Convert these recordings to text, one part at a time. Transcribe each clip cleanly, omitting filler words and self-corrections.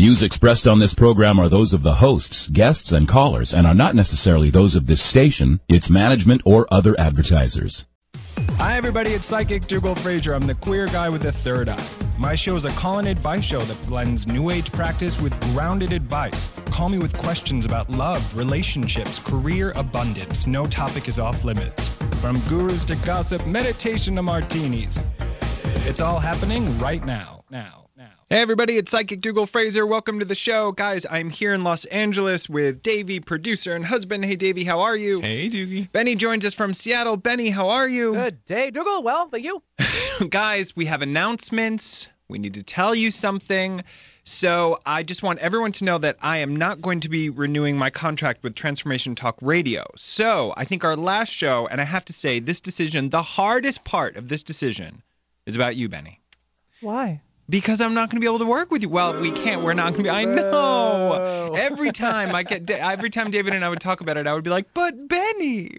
views expressed on this program are those of the hosts, guests, and callers and are not necessarily those of this station, its management, or other advertisers. Hi, everybody. It's Psychic Dougal Fraser. I'm the queer guy with the third eye. My show is a call-in advice show that blends New Age practice with grounded advice. Call me with questions about love, relationships, career, abundance. No topic is off limits. From gurus to gossip, meditation to martinis. It's all happening right now. Hey everybody, it's Psychic Dougal Fraser. Welcome to the show. Guys, I'm here in Los Angeles with Davey, producer and husband. Hey Davey, how are you? Hey Doogie. Benny joins us from Seattle. Benny, how are you? Good day, Dougal. Well, thank you. Guys, we have announcements. We need to tell you something. So I just want everyone to know that I am not going to be renewing my contract with Transformation Talk Radio. So I think our last show, and I have to say this decision, the hardest part of this decision is about you, Benny. Why? Because I'm not going to be able to work with you. Well, we can't. We're not going to be. I know. Every time David and I would talk about it, I would be like, but Benny.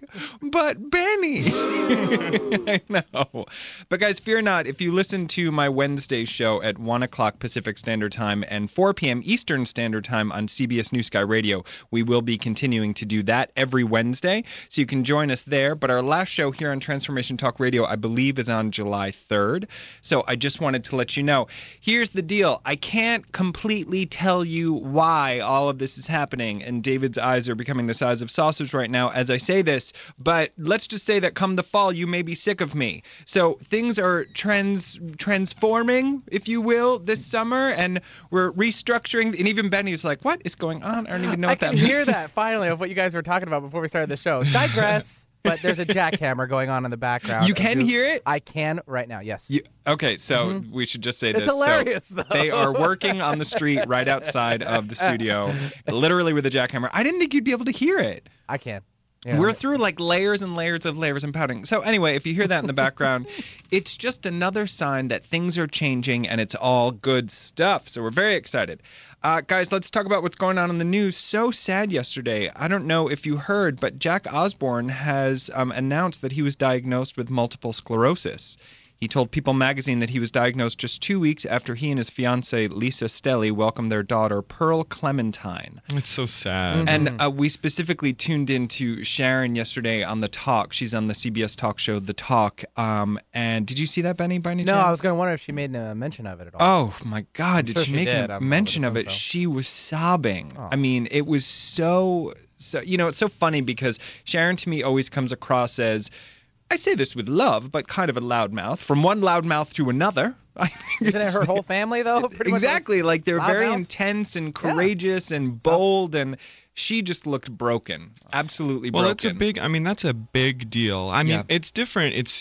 I know. But guys, fear not. If you listen to my Wednesday show at 1 o'clock Pacific Standard Time and 4 p.m. Eastern Standard Time on CBS New Sky Radio, we will be continuing to do that every Wednesday. So you can join us there. But our last show here on Transformation Talk Radio, I believe, is on July 3rd. So I just wanted to let you know. Here's the deal. I can't completely tell you why all of this is happening, and David's eyes are becoming the size of saucers right now as I say this, but let's just say that come the fall, you may be sick of me. So things are transforming, if you will, this summer, and we're restructuring, and even Benny's like, what is going on? I don't even know what that means. I can hear that, finally, of what you guys were talking about before we started the show. Digress. But there's a jackhammer going on in the background. You can hear it? I can right now, yes. Okay, so we should just say this. It's hilarious, though. They are working on the street right outside of the studio, literally with a jackhammer. I didn't think you'd be able to hear it. I can. Yeah. We're through like layers and layers of layers and pouting. So anyway, if you hear that in the background, it's just another sign that things are changing and it's all good stuff. So we're very excited. Guys, let's talk about what's going on in the news. So sad yesterday. I don't know if you heard, but Jack Osbourne has announced that he was diagnosed with multiple sclerosis. He told People magazine that he was diagnosed just 2 weeks after he and his fiancée, Lisa Stelly, welcomed their daughter, Pearl Clementine. It's so sad. And we specifically tuned into Sharon yesterday on The Talk. She's on the CBS talk show, The Talk. And did you see that, Benny, by any chance? No, I was going to wonder if she made a mention of it at all. Oh, my God. Did she make a mention of it? She was sobbing. Oh. I mean, it was so, it's so funny because Sharon to me always comes across as, I say this with love, but kind of a loudmouth. From one loudmouth to another. Isn't it her whole family, though? Exactly. Like, they're very intense and courageous and bold, and she just looked broken. Absolutely broken. Well, that's a big deal. I mean, it's different. It's,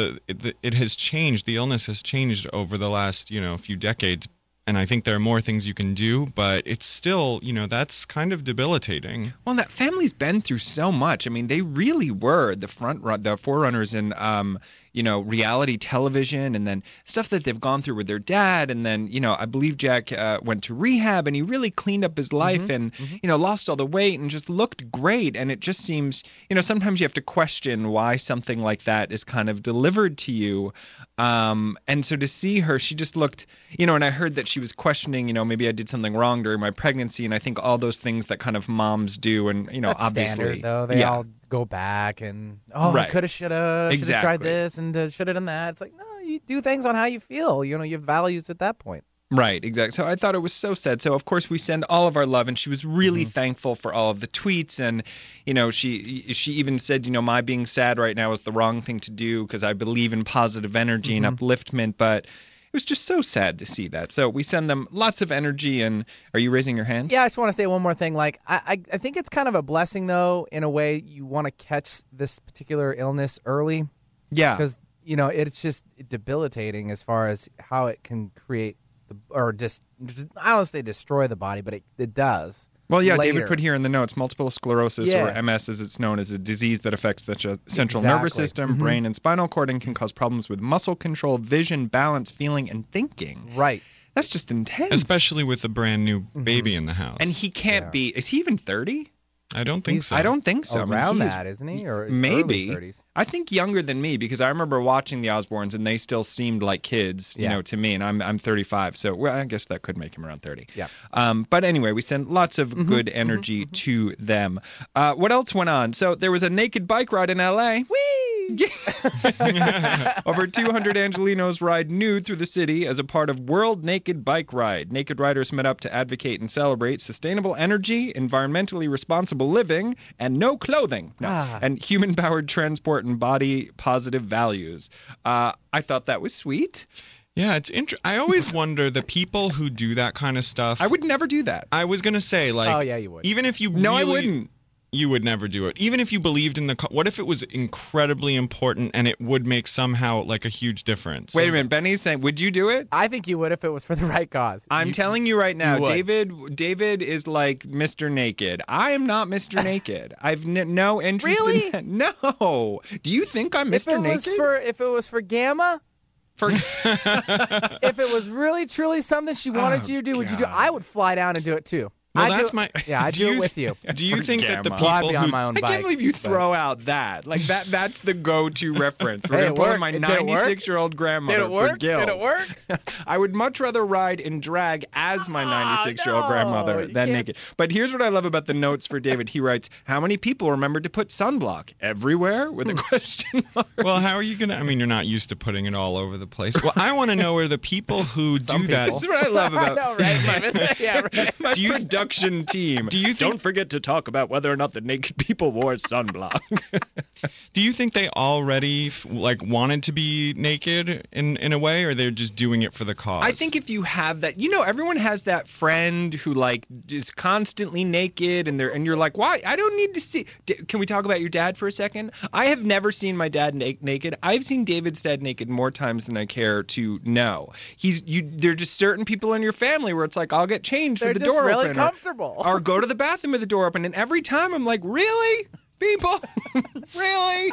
it has changed. The illness has changed over the last, few decades. And I think there are more things you can do, but it's still, that's kind of debilitating. Well, that family's been through so much. I mean, they really were the forerunners in, reality television, and then stuff that they've gone through with their dad. And then, I believe Jack went to rehab, and he really cleaned up his life and, lost all the weight and just looked great. And it just seems, sometimes you have to question why something like that is kind of delivered to you. And so to see her, she just looked, and I heard that she was questioning, maybe I did something wrong during my pregnancy. And I think all those things that kind of moms do. And, that's obviously. Standard, though. They all go back and, I coulda, shoulda tried this and shoulda done that. It's like, no, you do things on how you feel. You have values at that point. Right, exactly. So I thought it was so sad. So, of course, we send all of our love, and she was really thankful for all of the tweets. And, she even said, my being sad right now is the wrong thing to do because I believe in positive energy and upliftment. But it was just so sad to see that. So we send them lots of energy. And are you raising your hand? Yeah, I just want to say one more thing. Like, I think it's kind of a blessing, though, in a way. You want to catch this particular illness early. Yeah. Because, it's just debilitating as far as how it can create I don't want to say destroy the body, but it does. Well, yeah, later. David put here in the notes, multiple sclerosis, or MS as it's known, is a disease that affects the central nervous system, brain, and spinal cord, and can cause problems with muscle control, vision, balance, feeling, and thinking. Right. That's just intense. Especially with a brand new baby in the house. And he can't be, is he even 30? I don't think so. I don't think so. Around that, isn't he? Or maybe. Early 30s? I think younger than me, because I remember watching the Osbournes and they still seemed like kids, to me, and I'm 35, so I guess that could make him around 30. Yeah. But anyway, we send lots of good energy to them. What else went on? So there was a naked bike ride in L.A. Whee! Over 200 Angelinos ride nude through the city as a part of World Naked Bike Ride. Naked riders met up to advocate and celebrate sustainable energy, environmentally responsible living, and no clothing, and human-powered transport and body-positive values. I thought that was sweet. Yeah, it's I always wonder the people who do that kind of stuff. I would never do that. I was going to say, like... Oh, yeah, you would. Even if you No, I wouldn't. You would never do it. Even if you believed in what if it was incredibly important and it would make somehow like a huge difference? Wait a minute, Benny's saying, would you do it? I think you would if it was for the right cause. I'm telling you right now, David is like Mr. Naked. I am not Mr. Naked. I've no interest in that. No. Do you think I'm Mr. Naked? If it was for Gamma? If it was really, truly something she wanted you to do, would you do it? I would fly down and do it too. Well, I'd do it with you. Do you think that the people I'd be on my own bike, I can't believe you throw out that. Like that's the go-to reference. We're going to pull in my 96-year-old grandmother for guilt. Did it work? I would much rather ride in drag as my 96-year-old grandmother than naked. But here's what I love about the notes for David. He writes, how many people remembered to put sunblock? Everywhere? With a question mark. Well, how are you going to... I mean, you're not used to putting it all over the place. Well, I want to know where the people who do that... This is what I love about... I know, right? Yeah, right. My production team. Don't forget to talk about whether or not the naked people wore sunblock. Do you think they already wanted to be naked in a way, or they're just doing it for the cause? I think if you have that, everyone has that friend who is constantly naked, and you're like, why? I don't need to see. Can we talk about your dad for a second? I have never seen my dad naked. I've seen David's dad naked more times than I care to know. There are just certain people in your family where it's like, I'll get changed with the door really open. Comfortable. Or go to the bathroom with the door open. And every time I'm like, really? People? Really?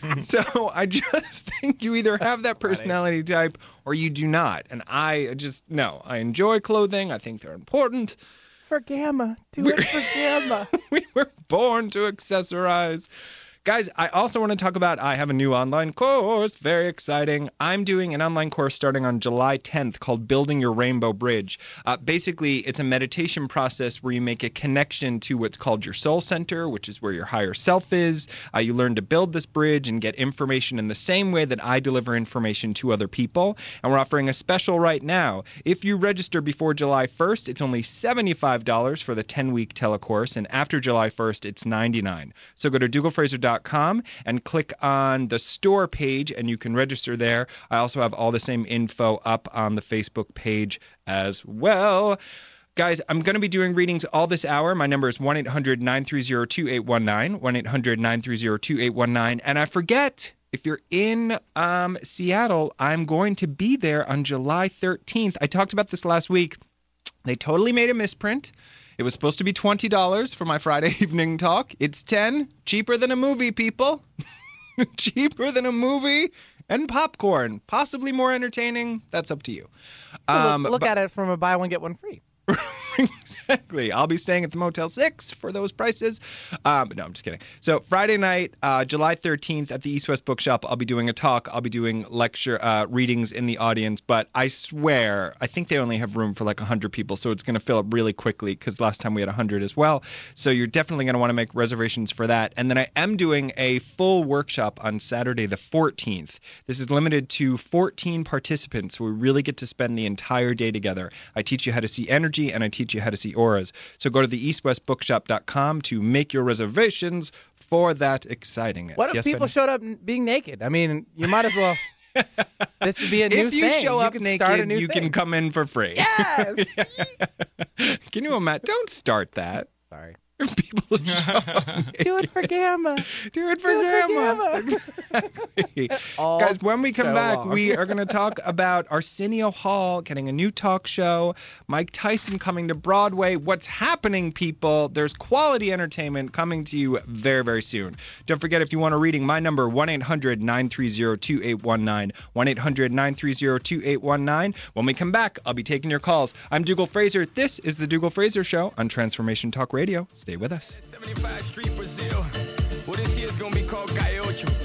So I just think you either have that personality type or you do not. And I enjoy clothing. I think they're important. For Gamma. Do it for Gamma. We were born to accessorize. Guys, I also want to talk about, I have a new online course, very exciting. I'm doing an online course starting on July 10th called Building Your Rainbow Bridge. Basically, it's a meditation process where you make a connection to what's called your soul center, which is where your higher self is. You learn to build this bridge and get information in the same way that I deliver information to other people. And we're offering a special right now. If you register before July 1st, it's only $75 for the 10-week telecourse. And after July 1st, it's $99. So go to dougalfraser.com and click on the store page and you can register there. I also have all the same info up on the Facebook page as well. Guys, I'm going to be doing readings all this hour. My number is 1-800-930-2819, 1-800-930-2819. And I forget, if you're in Seattle, I'm going to be there on July 13th. I talked about this last week. They totally made a misprint. It was supposed to be $20 for my Friday evening talk. It's $10, cheaper than a movie, people. Cheaper than a movie and popcorn. Possibly more entertaining. That's up to you. Look at it from a buy one, get one free. Exactly. I'll be staying at the Motel 6 for those prices. But no, I'm just kidding. So Friday night, July 13th at the East West Bookshop, I'll be doing a talk. I'll be doing lecture readings in the audience. But I swear, I think they only have room for 100 people. So it's going to fill up really quickly because last time we had 100 as well. So you're definitely going to want to make reservations for that. And then I am doing a full workshop on Saturday the 14th. This is limited to 14 participants. So we really get to spend the entire day together. I teach you how to see energy and I teach you how to see auras. So go to the eastwestbookshop.com to make your reservations for that excitingness. What if people showed up being naked? I mean, you might as well. This would be a new thing. If you show up naked, you can come in for free. Yes! Can you imagine? Don't start that. Sorry. People show up naked. Do it for Gamma. Do it for Gamma. Exactly. Guys, when we come back, we are going to talk about Arsenio Hall getting a new talk show, Mike Tyson coming to Broadway. What's happening, people? There's quality entertainment coming to you very, very soon. Don't forget, if you want a reading, my number, 1-800-930-2819, 1-800-930-2819. When we come back, I'll be taking your calls. I'm Dougal Fraser. This is The Dougal Fraser Show on Transformation Talk Radio. Stay Stay with us. 75 Street, Brazil. Well, this year's gonna be called Gallo.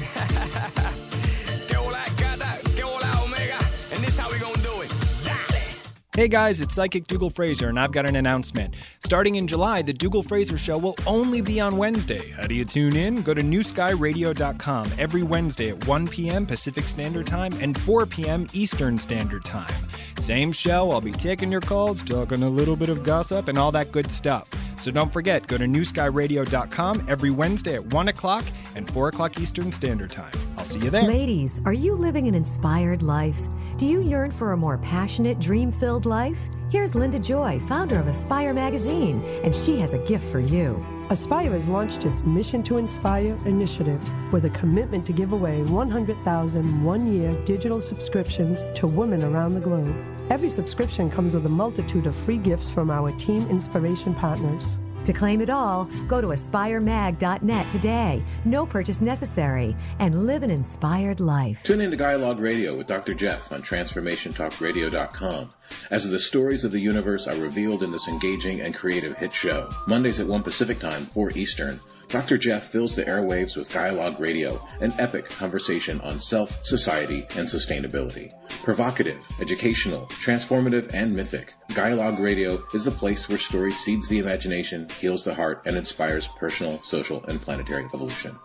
Que hola, gata, que hola, omega. And this how we gonna do it. Hey guys, it's Psychic Dougal Fraser, and I've got an announcement. Starting in July, the Dougal Fraser Show will only be on Wednesday. How do you tune in? Go to newskyradio.com every Wednesday at 1 p.m. Pacific Standard Time and 4 p.m. Eastern Standard Time. Same show, I'll be taking your calls, talking a little bit of gossip, and all that good stuff. So don't forget, go to newskyradio.com every Wednesday at 1 o'clock and 4 o'clock Eastern Standard Time. I'll see you there. Ladies, are you living an inspired life? Do you yearn for a more passionate, dream-filled life? Here's Linda Joy, founder of Aspire Magazine, and she has a gift for you. Aspire has launched its Mission to Inspire initiative with a commitment to give away 100,000 one-year digital subscriptions to women around the globe. Every subscription comes with a multitude of free gifts from our team inspiration partners. To claim it all, go to aspiremag.net today. No purchase necessary. And live an inspired life. Tune in to Dialogue Radio with Dr. Jeff on TransformationTalkRadio.com as the stories of the universe are revealed in this engaging and creative hit show. Mondays at 1 Pacific Time, 4 Eastern. Dr. Jeff fills the airwaves with Dialogue Radio, an epic conversation on self, society, and sustainability. Provocative, educational, transformative, and mythic, Dialogue Radio is the place where story seeds the imagination, heals the heart, and inspires personal, social, and planetary evolution.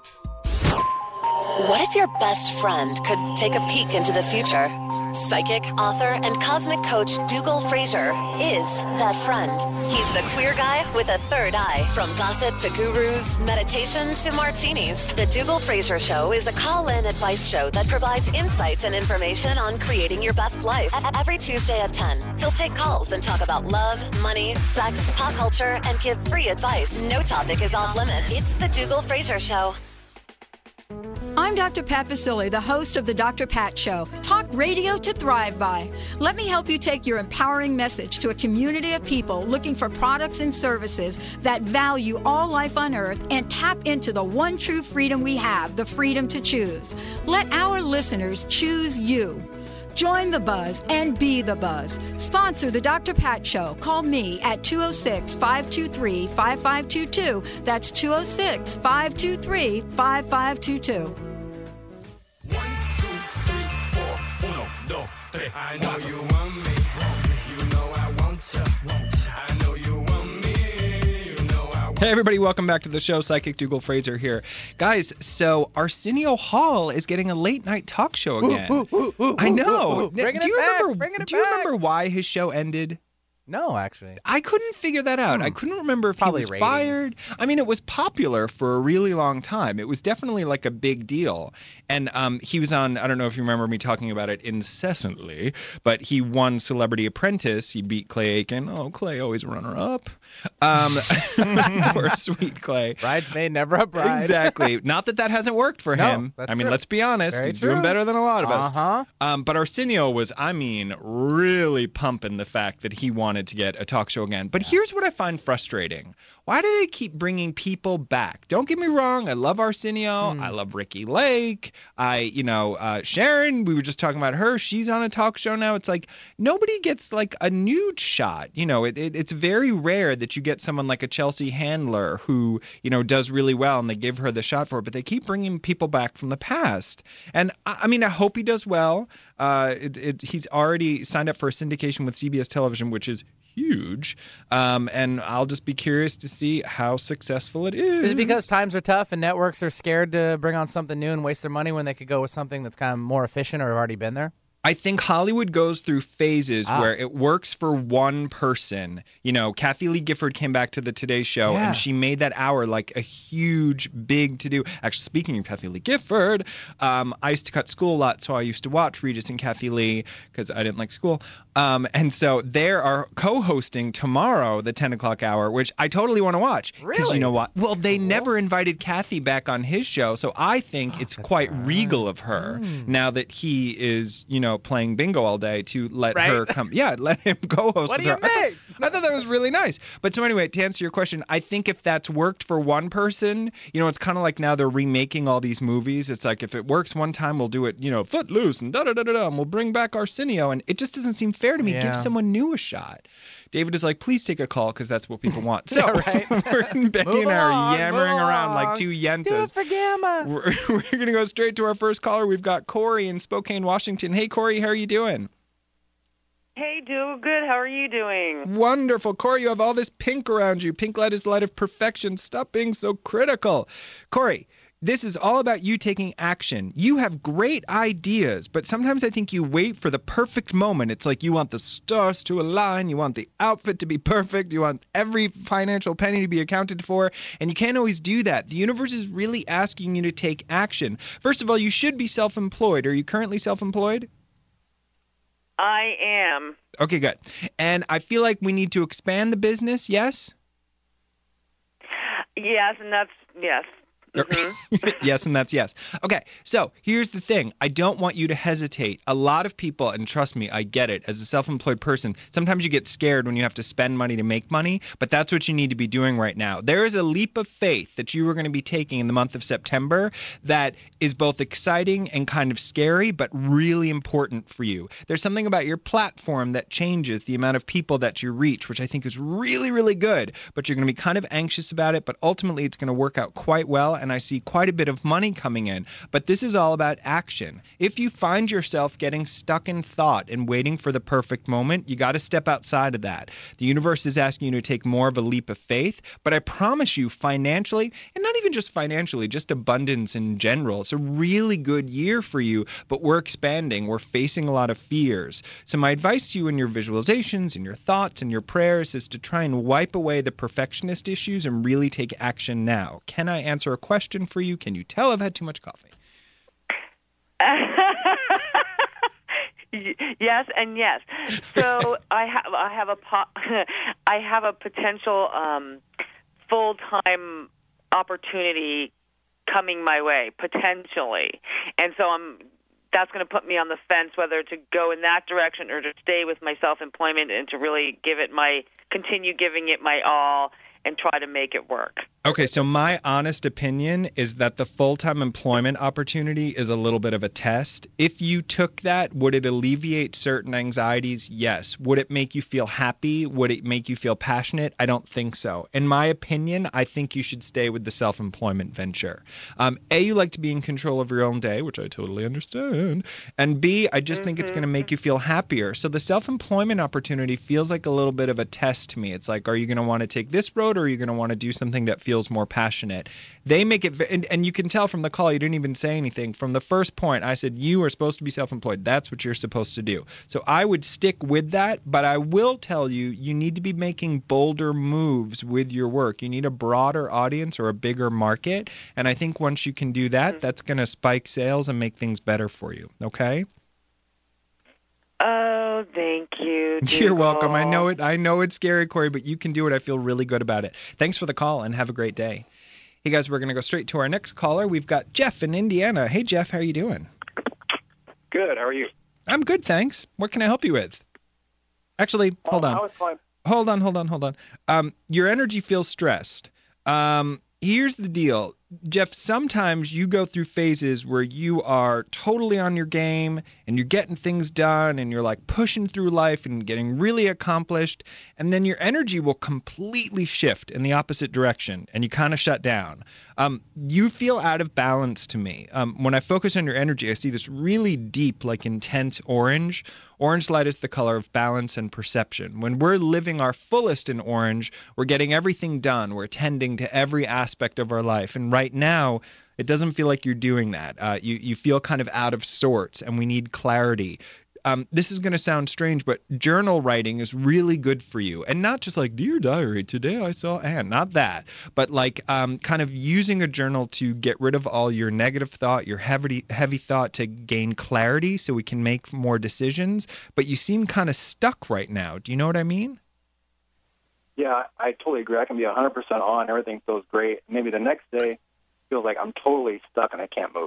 What if your best friend could take a peek into the future? Psychic, author, and cosmic coach Dougal Fraser is that friend. He's the queer guy with a third eye. From gossip to gurus, meditation to martinis, the Dougal Fraser Show is a call-in advice show that provides insights and information on creating your best life. Every Tuesday at 10, he'll take calls and talk about love, money, sex, pop culture, and give free advice. No topic is off limits. It's the Dougal Fraser Show. I'm Dr. Pat Basile, the host of the Dr. Pat Show. Talk radio to thrive by. Let me help you take your empowering message to a community of people looking for products and services that value all life on Earth and tap into the one true freedom we have, the freedom to choose. Let our listeners choose you. Join the buzz and be the buzz. Sponsor the Dr. Pat Show. Call me at 206-523-5522. That's 206-523-5522. 1, 2, 3, 4, 1, 2, 3. I know you want me. You know I want you. I know you want me. You know I want. Hey everybody, welcome back to the show. Psychic Dougal Fraser here. Guys, so Arsenio Hall is getting a late night talk show again. I know. Do you remember why his show ended? No, actually. I couldn't figure that out. I couldn't remember if Probably he was ratings. fired. I mean, it was popular for a really long time. It was definitely like a big deal. And he was on, I don't know if you remember me talking about it incessantly, but he won Celebrity Apprentice. He beat Clay Aiken. Oh, Clay always runner-up. Poor sweet Clay. Bridesmaid, never a bride. Exactly. Not that hasn't worked for him. That's I mean, true. let's be honest. Very He's true. doing better than a lot of us. Uh-huh. But Arsenio was, I mean, really pumping the fact that he wanted to get a talk show again. But here's what I find frustrating. Why do they keep bringing people back? Don't get me wrong. I love Arsenio. I love Ricky Lake. Sharon, we were just talking about her. She's on a talk show now. It's like nobody gets like a nude shot. You know, it's very rare that you get someone like a Chelsea Handler who, does really well and they give her the shot for it. But they keep bringing people back from the past. And I mean, I hope he does well. He's already signed up for a syndication with CBS Television, which is huge. And I'll just be curious to see how successful it is. Is it because times are tough and networks are scared to bring on something new and waste their money when they could go with something that's kind of more efficient or have already been there? I think Hollywood goes through phases where it works for one person. Kathy Lee Gifford came back to the Today Show and she made that hour like a huge, big to-do. Actually, speaking of Kathy Lee Gifford, I used to cut school a lot, so I used to watch Regis and Kathy Lee because I didn't like school. And so they are co-hosting tomorrow, the 10 o'clock hour, which I totally want to watch. Really? Because you know what? Well, they never invited Kathy back on his show, so I think it's quite regal of her now that he is, playing bingo all day to let her come. Yeah, let him co-host. What with do you her. mean? I thought that was really nice. But so anyway, to answer your question, I think if that's worked for one person, it's kind of like now they're remaking all these movies. It's like if it works one time, we'll do it, Footloose and da-da-da-da-da, and we'll bring back Arsenio. And it just doesn't seem fair to me. Give someone new a shot. David is like, please take a call because that's what people want. So Becky and I are yammering around like two yentas. Do it for Gamma. We're going to go straight to our first caller. We've got Corey in Spokane, Washington. Hey, Corey, how are you doing? Hey, doing good. How are you doing? Wonderful. Corey, you have all this pink around you. Pink light is the light of perfection. Stop being so critical. Corey, this is all about you taking action. You have great ideas, but sometimes I think you wait for the perfect moment. It's like you want the stars to align, you want the outfit to be perfect, you want every financial penny to be accounted for, and you can't always do that. The universe is really asking you to take action. First of all, you should be self-employed. Are you currently self-employed? I am. Okay, good. And I feel like we need to expand the business, yes? Yes, and that's yes. Mm-hmm. Yes, and that's yes. Okay, so here's the thing. I don't want you to hesitate. A lot of people, and trust me, I get it. As a self-employed person, sometimes you get scared when you have to spend money to make money, but that's what you need to be doing right now. There is a leap of faith that you are going to be taking in the month of September that is both exciting and kind of scary, but really important for you. There's something about your platform that changes the amount of people that you reach, which I think is really, really good, but you're going to be kind of anxious about it, but ultimately it's going to work out quite well. And I see quite a bit of money coming in. But this is all about action. If you find yourself getting stuck in thought and waiting for the perfect moment, you got to step outside of that. The universe is asking you to take more of a leap of faith. But I promise you, financially, and not even just financially, just abundance in general, it's a really good year for you. But we're expanding. We're facing a lot of fears. So my advice to you in your visualizations and your thoughts and your prayers is to try and wipe away the perfectionist issues and really take action now. Can I answer a question for you? Can you tell I've had too much coffee? Yes and yes. So I have a potential full-time opportunity coming my way potentially, and so that's going to put me on the fence whether to go in that direction or to stay with my self-employment and to really continue giving it my all and try to make it work. Okay, so my honest opinion is that the full-time employment opportunity is a little bit of a test. If you took that, would it alleviate certain anxieties? Yes. Would it make you feel happy? Would it make you feel passionate? I don't think so. In my opinion, I think you should stay with the self-employment venture. A, you like to be in control of your own day, which I totally understand. And B, I just think it's going to make you feel happier. So the self-employment opportunity feels like a little bit of a test to me. It's like, are you going to want to take this road or are you going to want to do something that feels more passionate? They make it, and you can tell from the call, you didn't even say anything. From the first point, I said, you are supposed to be self-employed. That's what you're supposed to do. So I would stick with that, but I will tell you, you need to be making bolder moves with your work. You need a broader audience or a bigger market. And I think once you can do that, that's going to spike sales and make things better for you. Okay? Oh, thank you. You're welcome. I know it's scary, Corey, but you can do it. I feel really good about it. Thanks for the call and have a great day. Hey, guys, we're going to go straight to our next caller. We've got Jeff in Indiana. Hey, Jeff, how are you doing? Good. How are you? I'm good, thanks. What can I help you with? Actually, hold on. I was fine. Hold on. Your energy feels stressed. Here's the deal. Jeff, sometimes you go through phases where you are totally on your game and you're getting things done and you're like pushing through life and getting really accomplished. And then your energy will completely shift in the opposite direction and you kind of shut down. You feel out of balance to me. When I focus on your energy, I see this really deep, like intense orange. Orange light is the color of balance and perception. When we're living our fullest in orange, we're getting everything done. We're attending to every aspect of our life. And right now, it doesn't feel like you're doing that. You feel kind of out of sorts, and we need clarity. This is going to sound strange, but journal writing is really good for you. And not just like, dear diary, today I saw Anne. Not that. But like kind of using a journal to get rid of all your negative thought, your heavy thought to gain clarity so we can make more decisions. But you seem kind of stuck right now. Do you know what I mean? Yeah, I totally agree. I can be 100% on. Everything feels great. Maybe the next day feels like I'm totally stuck and I can't move.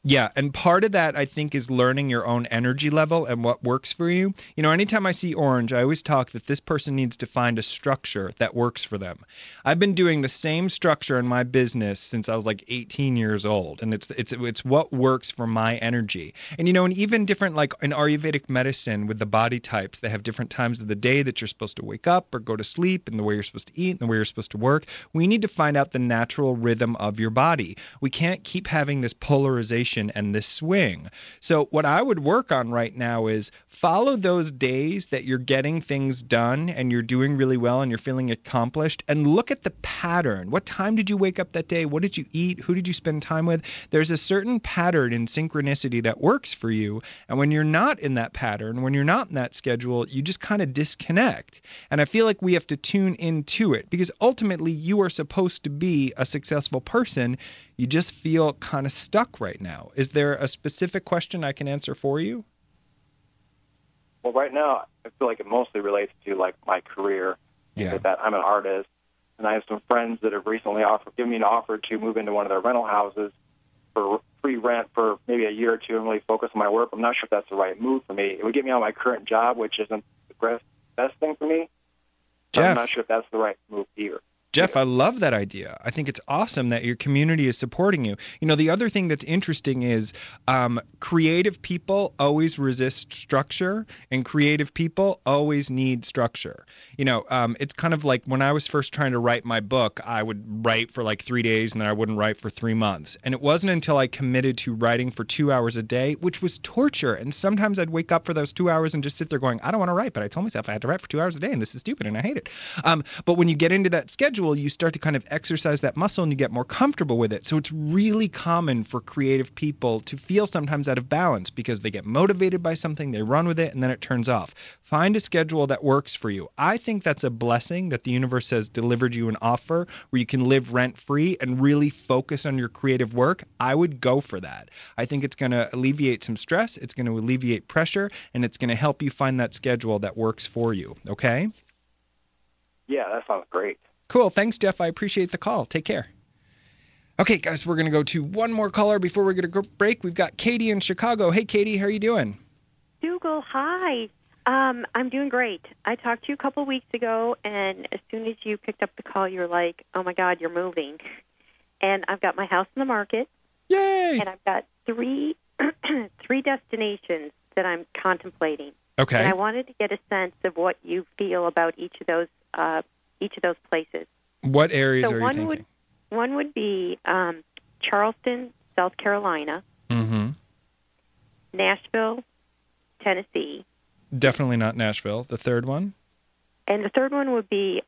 Yeah, and part of that, I think, is learning your own energy level and what works for you. You know, anytime I see orange, I always talk that this person needs to find a structure that works for them. I've been doing the same structure in my business since I was like 18 years old, and it's what works for my energy. And, you know, and even different, like in Ayurvedic medicine with the body types, they have different times of the day that you're supposed to wake up or go to sleep, and the way you're supposed to eat and the way you're supposed to work. We need to find out the natural rhythm of your body. We can't keep having this polarization and this swing. So what I would work on right now is follow those days that you're getting things done and you're doing really well and you're feeling accomplished, and look at the pattern. What time did you wake up that day? What did you eat? Who did you spend time with? There's a certain pattern in synchronicity that works for you. And when you're not in that pattern, when you're not in that schedule, you just kind of disconnect. And I feel like we have to tune into it, because ultimately you are supposed to be a successful person. You just feel kind of stuck right now. Is there a specific question I can answer for you? Well, right now, I feel like it mostly relates to like my career. Yeah. That I'm an artist, and I have some friends that have recently given me an offer to move into one of their rental houses for free rent for maybe a year or two and really focus on my work. I'm not sure if that's the right move for me. It would get me out of my current job, which isn't the best thing for me. But I'm not sure if that's the right move either. Jeff, I love that idea. I think it's awesome that your community is supporting you. You know, the other thing that's interesting is creative people always resist structure, and creative people always need structure. You know, it's kind of like when I was first trying to write my book, I would write for like 3 days and then I wouldn't write for 3 months. And it wasn't until I committed to writing for 2 hours a day, which was torture. And sometimes I'd wake up for those 2 hours and just sit there going, I don't want to write, but I told myself I had to write for 2 hours a day and this is stupid and I hate it. But when you get into that schedule, you start to kind of exercise that muscle and you get more comfortable with it. So it's really common for creative people to feel sometimes out of balance because they get motivated by something, they run with it, and then it turns off. Find a schedule that works for you. I think that's a blessing that the universe has delivered you an offer where you can live rent-free and really focus on your creative work. I would go for that. I think it's going to alleviate some stress, it's going to alleviate pressure, and it's going to help you find that schedule that works for you. Okay? Yeah, that sounds great. Cool. Thanks, Jeff. I appreciate the call. Take care. Okay, guys, we're going to go to one more caller before we get a break. We've got Katie in Chicago. Hey, Katie, how are you doing? Dougal, hi. I'm doing great. I talked to you a couple of weeks ago, and as soon as you picked up the call, you were like, oh, my God, you're moving. And I've got my house in the market. Yay! And I've got three destinations that I'm contemplating. Okay. And I wanted to get a sense of what you feel about each of those places. What areas are you thinking? One would be Charleston, South Carolina. Mm-hmm. Nashville, Tennessee. Definitely not Nashville. The third one? And the third one would be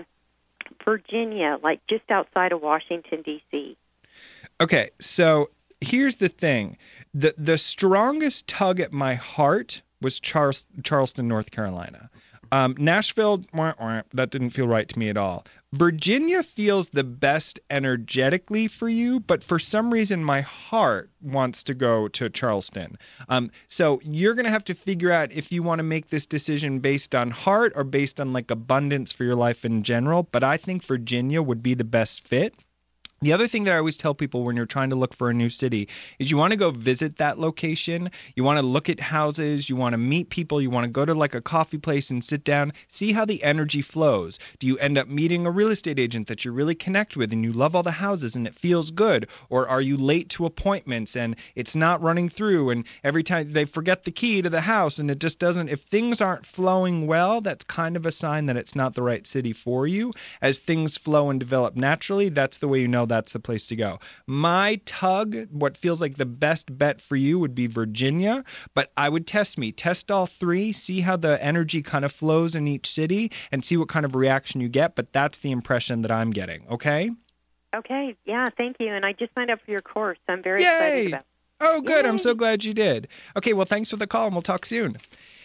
Virginia, like just outside of Washington, D.C. Okay, so here's the thing. The strongest tug at my heart was Charleston, North Carolina. Nashville, that didn't feel right to me at all. Virginia feels the best energetically for you, but for some reason my heart wants to go to Charleston. So you're going to have to figure out if you want to make this decision based on heart or based on like abundance for your life in general, but I think Virginia would be the best fit. The other thing that I always tell people when you're trying to look for a new city is you want to go visit that location. You want to look at houses. You want to meet people. You want to go to like a coffee place and sit down, see how the energy flows. Do you end up meeting a real estate agent that you really connect with and you love all the houses and it feels good? Or are you late to appointments and it's not running through and every time they forget the key to the house and it just doesn't, if things aren't flowing well, that's kind of a sign that it's not the right city for you. As things flow and develop naturally, that's the way you know that's the place to go. My tug, what feels like the best bet for you would be Virginia, but I would test all three, see how the energy kind of flows in each city and see what kind of reaction you get, but that's the impression that I'm getting, okay? Okay, yeah, thank you, and I just signed up for your course. I'm very excited about it. Oh, good. Yay. I'm so glad you did. Okay, well, thanks for the call, and we'll talk soon.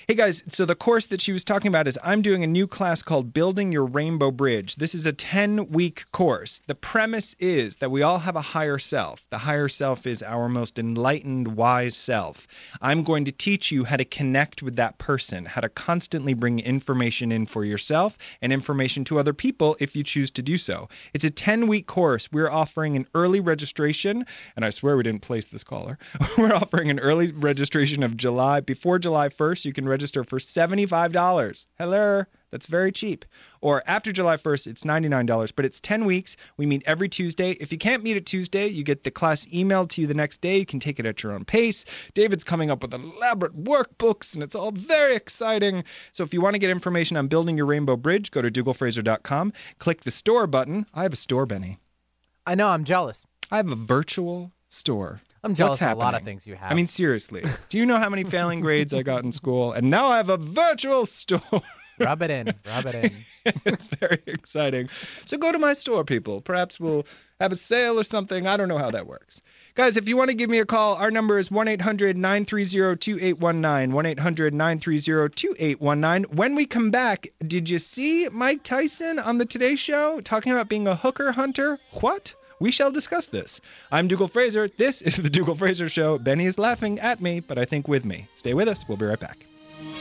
Hey guys, so the course that she was talking about is I'm doing a new class called Building Your Rainbow Bridge. This is a 10-week course. The premise is that we all have a higher self. The higher self is our most enlightened, wise self. I'm going to teach you how to connect with that person, how to constantly bring information in for yourself and information to other people if you choose to do so. It's a 10-week course. We're offering an early registration, and I swear we didn't place this caller. We're offering an early registration of before July 1st. You can register for $75. Hello. That's very cheap. Or after July 1st, it's $99, but it's 10 weeks. We meet every Tuesday. If you can't meet at Tuesday, you get the class emailed to you the next day. You can take it at your own pace. David's coming up with elaborate workbooks, and it's all very exciting. So if you want to get information on Building Your Rainbow Bridge, go to dougalfraser.com. Click the store button. I have a store, Benny. I know. I'm jealous. I have a virtual store. I'm jealous of a lot of things you have. I mean, seriously. Do you know how many failing grades I got in school? And now I have a virtual store. Rub it in. Rub it in. It's very exciting. So go to my store, people. Perhaps we'll have a sale or something. I don't know how that works. Guys, if you want to give me a call, our number is 1-800-930-2819. 1-800-930-2819. When we come back, did you see Mike Tyson on the Today Show talking about being a hooker hunter? What? We shall discuss this. I'm Dougal Fraser. This is the Dougal Fraser Show. Benny is laughing at me, but I think with me. Stay with us. We'll be right back.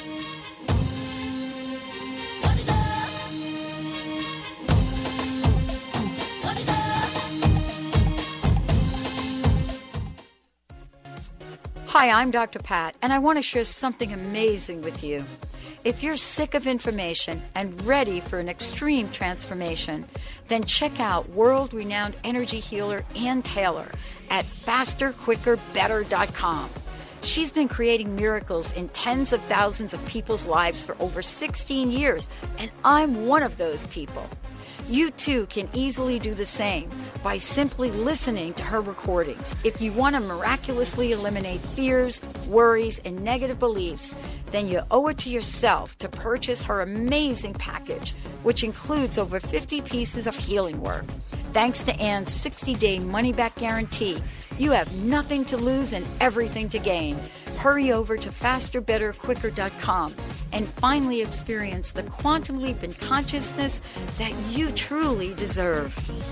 Hi, I'm Dr. Pat, and I want to share something amazing with you. If you're sick of information and ready for an extreme transformation, then check out world-renowned energy healer Ann Taylor at fasterquickerbetter.com. She's been creating miracles in tens of thousands of people's lives for over 16 years, and I'm one of those people. You too can easily do the same by simply listening to her recordings. If you want to miraculously eliminate fears, worries, and negative beliefs, then you owe it to yourself to purchase her amazing package, which includes over 50 pieces of healing work. Thanks to Ann's 60-day money-back guarantee, you have nothing to lose and everything to gain. Hurry over to fasterbetterquicker.com and finally experience the quantum leap in consciousness that you truly deserve.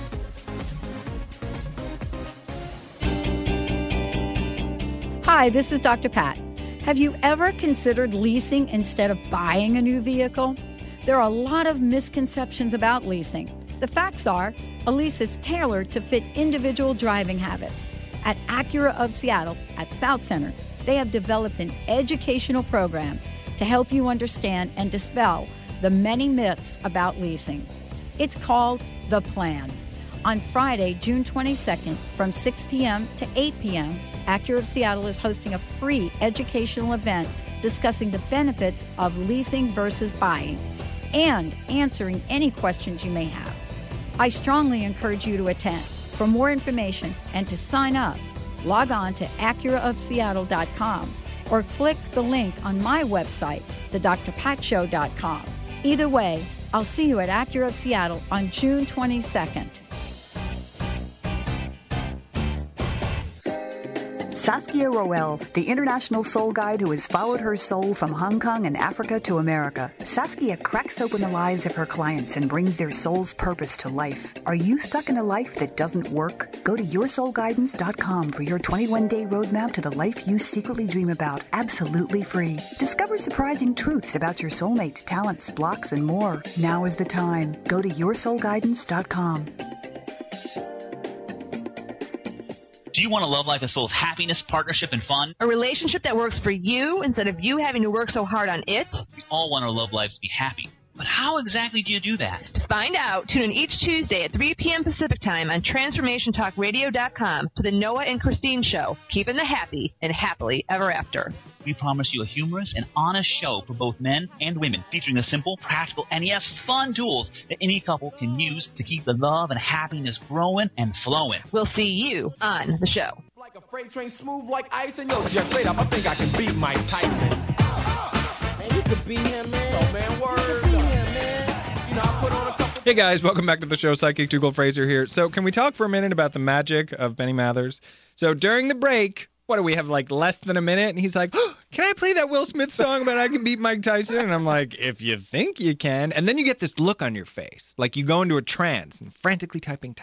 Hi, this is Dr. Pat. Have you ever considered leasing instead of buying a new vehicle? There are a lot of misconceptions about leasing. The facts are, a lease is tailored to fit individual driving habits. At Acura of Seattle at South Center, they have developed an educational program to help you understand and dispel the many myths about leasing. It's called The Plan. On Friday, June 22nd, from 6 p.m. to 8 p.m., Acura of Seattle is hosting a free educational event discussing the benefits of leasing versus buying and answering any questions you may have. I strongly encourage you to attend. For more information and to sign up, log on to AcuraofSeattle.com or click the link on my website, thedrpatshow.com. Either way, I'll see you at Acura of Seattle on June 22nd. Saskia Roel, the international soul guide who has followed her soul from Hong Kong and Africa to America. Saskia cracks open the lives of her clients and brings their soul's purpose to life. Are you stuck in a life that doesn't work? Go to yoursoulguidance.com for your 21-day roadmap to the life you secretly dream about, absolutely free. Discover surprising truths about your soulmate, talents, blocks, and more. Now is the time. Go to yoursoulguidance.com. Do you want a love life that's full of happiness, partnership, and fun? A relationship that works for you instead of you having to work so hard on it? We all want our love lives to be happy. But how exactly do you do that? To find out, tune in each Tuesday at 3 p.m. Pacific Time on TransformationTalkRadio.com to the Noah and Christine Show, keeping the happy and happily ever after. We promise you a humorous and honest show for both men and women, featuring the simple, practical, and yes, fun tools that any couple can use to keep the love and happiness growing and flowing. We'll see you on the show. Like a freight train, smooth like ice, and yo, Jeff, straight up, I think I can beat Mike Tyson. Man, you could beat him, man. Oh, man, word. Hey guys, welcome back to the show. Psychic Dougal Fraser here. So can we talk for a minute about the magic of Benny Mathers? So during the break, what do we have, like less than a minute? And he's like, oh, can I play that Will Smith song about I can beat Mike Tyson? And I'm like, if you think you can. And then you get this look on your face, like you go into a trance and frantically typing,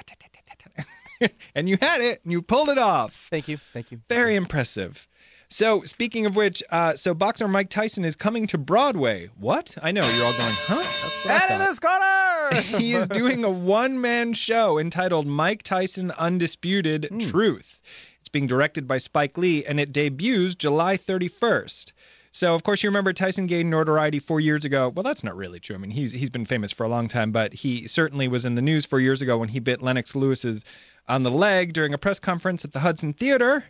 and you had it, and you pulled it off. Thank you. Very impressive. So, speaking of which, so boxer Mike Tyson is coming to Broadway. What? I know, you're all going, huh? That's what I thought. In this corner! He is doing a one-man show entitled Mike Tyson Undisputed Truth. It's being directed by Spike Lee, and it debuts July 31st. So, of course, you remember Tyson gained notoriety 4 years ago. Well, that's not really true. I mean, he's been famous for a long time, but he certainly was in the news 4 years ago when he bit Lennox Lewis's on the leg during a press conference at the Hudson Theater.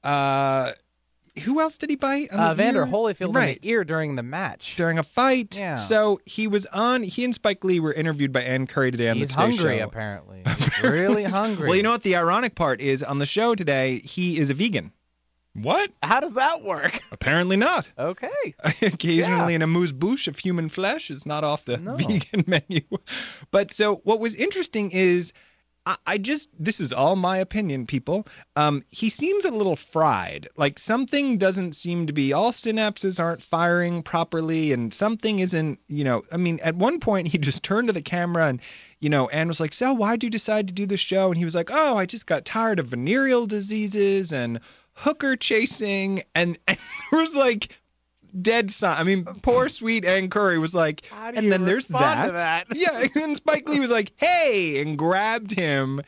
Who else did he bite? Vander Holyfield in the ear during the match. During a fight. Yeah. So he and Spike Lee were interviewed by Ann Curry today on the Today Show. He's hungry, apparently. He's really hungry. Well, you know what? The ironic part is on the show today, he is a vegan. What? How does that work? Apparently not. Okay. Occasionally an amuse-bouche of human flesh is not off the vegan menu. But so what was interesting is, this is all my opinion, people. He seems a little fried. Like something doesn't seem to be, all synapses aren't firing properly and something isn't, I mean, at one point he just turned to the camera and, Ann was like, so why'd you decide to do the show? And he was like, oh, I just got tired of venereal diseases and hooker chasing. And there was like dead silence. I mean, poor sweet Ann Curry was like, and then there's that. Yeah, and Spike Lee was like, hey, and grabbed him,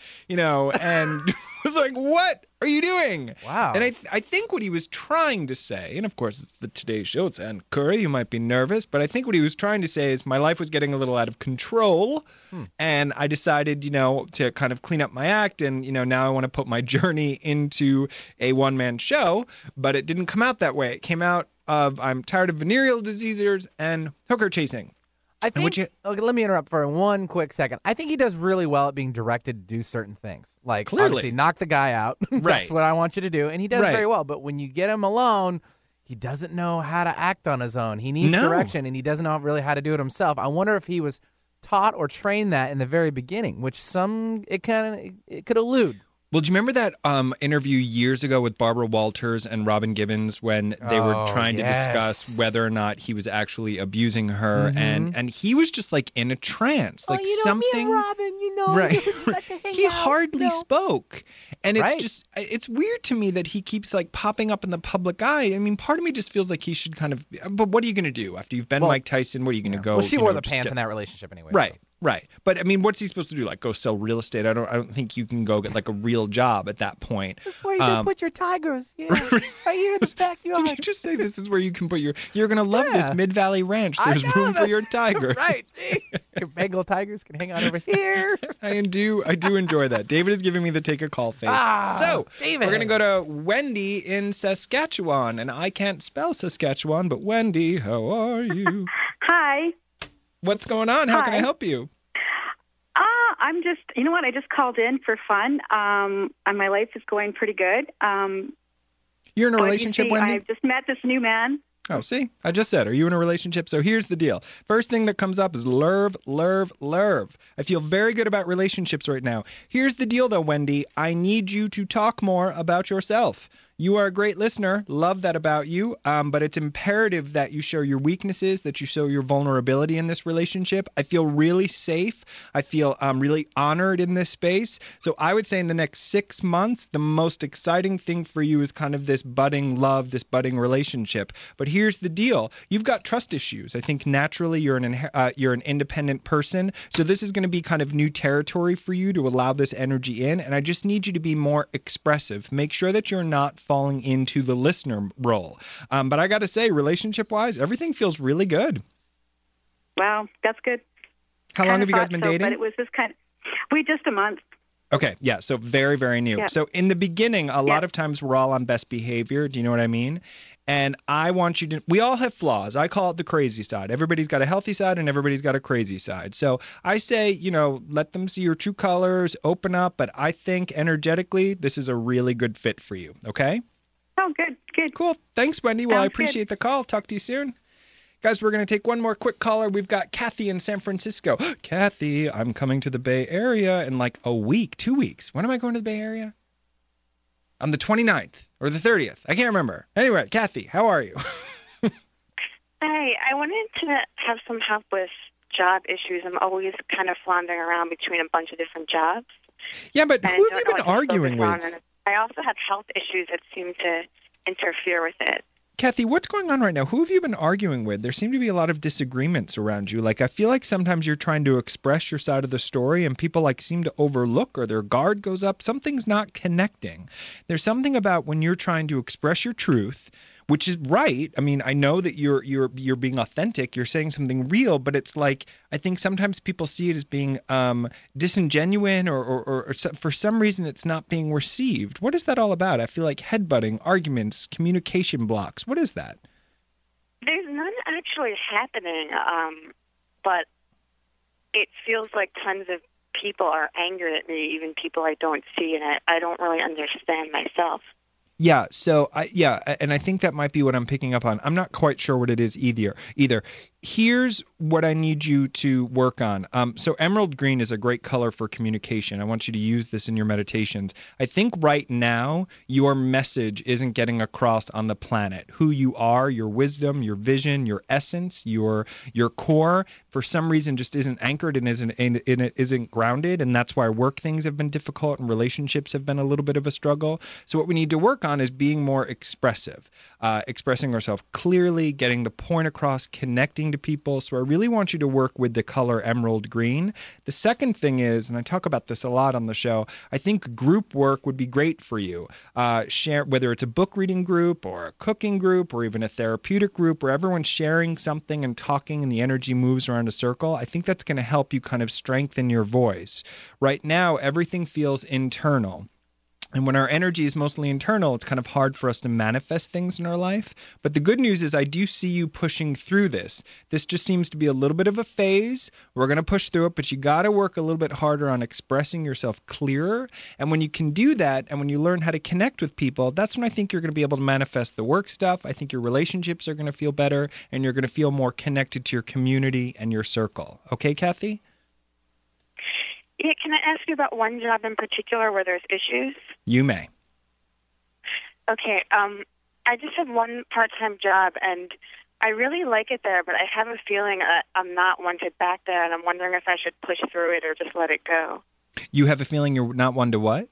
and was like, what are you doing? Wow. And I think what he was trying to say, and of course it's the Today Show, it's Ann Curry, you might be nervous, but I think what he was trying to say is my life was getting a little out of control, and I decided, to kind of clean up my act, and, now I want to put my journey into a one-man show, but it didn't come out that way. It came out of I'm tired of venereal diseases and hooker chasing. I think, okay, let me interrupt for one quick second. I think he does really well at being directed to do certain things. Like, clearly, obviously, knock the guy out. That's what I want you to do. And he does very well. But when you get him alone, he doesn't know how to act on his own. He needs direction, and he doesn't know really how to do it himself. I wonder if he was taught or trained that in the very beginning, which it could elude. Well, do you remember that interview years ago with Barbara Walters and Robin Gibbons when they were trying to discuss whether or not he was actually abusing her, and he was just like in a trance, like something. Me and Robin, right? We just like to hang he out, hardly spoke, and it's weird to me that he keeps like popping up in the public eye. I mean, part of me just feels like he should kind of. But what are you going to do after you've been Mike Tyson? What are you going to go? Well, she wore the pants in that relationship anyway. Right. Right. But I mean, what's he supposed to do? Like go sell real estate? I don't think you can go get like a real job at that point. That's where you can put your tigers. Yeah. Right here in the backyard. Did you just say this is where you can put you're going to love this Mid-Valley Ranch. There's room for your tigers. Right. See? Your Bengal tigers can hang out over here. I do enjoy that. David is giving me the take a call face. So David. We're going to go to Wendy in Saskatchewan. And I can't spell Saskatchewan, but Wendy, how are you? Hi. What's going on? How can I help you? I'm just, you know what? I just called in for fun. And my life is going pretty good. You're in a relationship, Wendy? I just met this new man. Oh, see? I just said, are you in a relationship? So here's the deal. First thing that comes up is lerv. I feel very good about relationships right now. Here's the deal, though, Wendy. I need you to talk more about yourself. You are a great listener. Love that about you. But it's imperative that you show your weaknesses, that you show your vulnerability in this relationship. I feel really safe. I feel really honored in this space. So I would say in the next 6 months, the most exciting thing for you is kind of this budding love, this budding relationship. But here's the deal. You've got trust issues. I think naturally you're an independent person. So this is going to be kind of new territory for you to allow this energy in. And I just need you to be more expressive. Make sure that you're not falling into the listener role. But I got to say, relationship-wise, everything feels really good. Wow, that's good. How long have you guys been dating? But it was just just a month. Okay, yeah, so very, very new. Yeah. So in the beginning, a lot of times we're all on best behavior. Do you know what I mean? And I want you to, we all have flaws. I call it the crazy side. Everybody's got a healthy side and everybody's got a crazy side. So I say, let them see your true colors, open up. But I think energetically, this is a really good fit for you. Okay? Oh, good. Cool. Thanks, Wendy. Well, I appreciate the call. Talk to you soon. Guys, we're going to take one more quick caller. We've got Kathy in San Francisco. Kathy, I'm coming to the Bay Area in like a week, 2 weeks. When am I going to the Bay Area? On the 29th or the 30th. I can't remember. Anyway, Kathy, how are you? Hi, I wanted to have some help with job issues. I'm always kind of floundering around between a bunch of different jobs. Yeah, but who have you been arguing with? I also have health issues that seem to interfere with it. Kathy, what's going on right now? Who have you been arguing with? There seem to be a lot of disagreements around you. Like, I feel like sometimes you're trying to express your side of the story and people like seem to overlook or their guard goes up. Something's not connecting. There's something about when you're trying to express your truth, which is right. I mean, I know that you're being authentic. You're saying something real, but it's like I think sometimes people see it as being disingenuous or for some reason it's not being received. What is that all about? I feel like headbutting, arguments, communication blocks. What is that? There's none actually happening, but it feels like tons of people are angry at me, even people I don't see, and I don't really understand myself. Yeah, so and I think that might be what I'm picking up on. I'm not quite sure what it is either. Here's what I need you to work on. So emerald green is a great color for communication. I want you to use this in your meditations. I think right now your message isn't getting across on the planet. Who you are, your wisdom, your vision, your essence, your core, for some reason just isn't anchored and isn't grounded, and that's why work things have been difficult and relationships have been a little bit of a struggle. So what we need to work on is being more expressive, expressing ourselves clearly, getting the point across, connecting to people. So I really want you to work with the color emerald green. The second thing is, and I talk about this a lot on the show, I think group work would be great for you. Share, whether it's a book reading group or a cooking group or even a therapeutic group where everyone's sharing something and talking and the energy moves around a circle. I think that's going to help you kind of strengthen your voice. Right now, everything feels internal. And when our energy is mostly internal, it's kind of hard for us to manifest things in our life. But the good news is I do see you pushing through this. This just seems to be a little bit of a phase. We're going to push through it, but you got to work a little bit harder on expressing yourself clearer. And when you can do that, and when you learn how to connect with people, that's when I think you're going to be able to manifest the work stuff. I think your relationships are going to feel better, and you're going to feel more connected to your community and your circle. Okay, Kathy? Yeah, can I ask you about one job in particular where there's issues? You may. Okay, I just have one part-time job, and I really like it there, but I have a feeling I'm not wanted back there, and I'm wondering if I should push through it or just let it go. You have a feeling you're not one to what?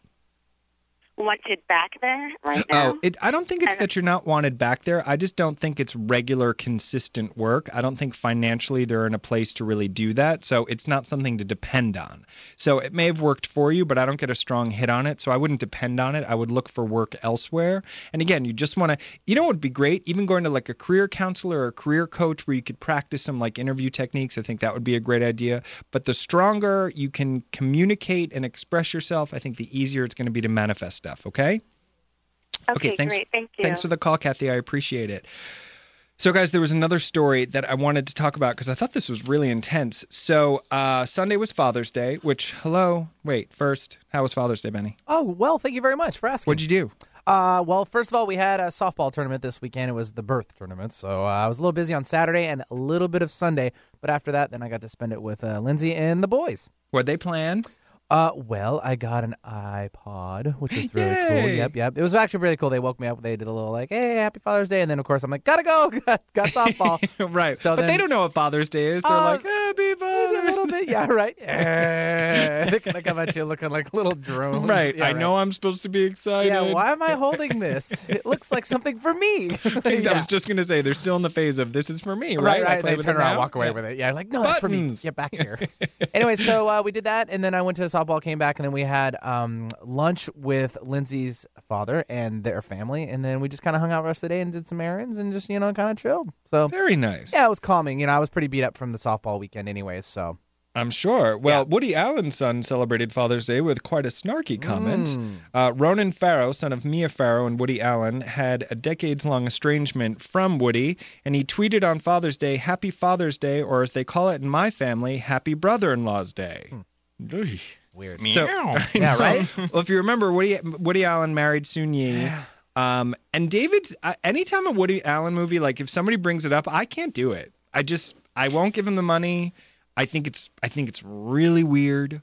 Wanted back there right now. I don't think it's that you're not wanted back there. I just don't think it's regular, consistent work. I don't think financially they're in a place to really do that. So it's not something to depend on. So it may have worked for you, but I don't get a strong hit on it. So I wouldn't depend on it. I would look for work elsewhere. And again, you just want to, you know what would be great? Even going to like a career counselor or a career coach where you could practice some like interview techniques. I think that would be a great idea. But the stronger you can communicate and express yourself, I think the easier it's going to be to manifest stuff. Okay, thanks, great. Thank you. Thanks for the call, Kathy. I appreciate it. So, guys, there was another story that I wanted to talk about because I thought this was really intense. So, Sunday was Father's Day, which, first, how was Father's Day, Benny? Oh, well, thank you very much for asking. What'd you do? Well, first of all, we had a softball tournament this weekend. It was the birth tournament, so I was a little busy on Saturday and a little bit of Sunday. But after that, then I got to spend it with Lindsay and the boys. What'd they plan? Well, I got an iPod, which was really cool. Yep. It was actually really cool. They woke me up. They did a little like, hey, happy Father's Day. And then, of course, I'm like, gotta go. Got softball. Right. So but they don't know what Father's Day is. They're like, happy Father's Day. A little bit. Yeah, right. They're going to come at you looking like little drones. Right. Yeah, I know I'm supposed to be excited. Yeah, why am I holding this? It looks like something for me. I was just going to say, they're still in the phase of, this is for me, right? Right. They turn around, walk away with it. Yeah, like, no, that's for me. Get back here. Anyway, so we did that, and then I went to softball, came back, and then we had lunch with Lindsay's father and their family, and then we just kind of hung out the rest of the day and did some errands and just, kind of chilled. So very nice. Yeah, it was calming. I was pretty beat up from the softball weekend anyways, so. I'm sure. Well, Woody Allen's son celebrated Father's Day with quite a snarky comment. Ronan Farrow, son of Mia Farrow and Woody Allen, had a decades-long estrangement from Woody, and he tweeted on Father's Day, Happy Father's Day, or as they call it in my family, Happy Brother-in-Law's Day. Weird. So, yeah, right? Well, if you remember, Woody Allen married Soon Yi. And David's, anytime a Woody Allen movie, like if somebody brings it up, I can't do it. I won't give him the money. I think it's really weird.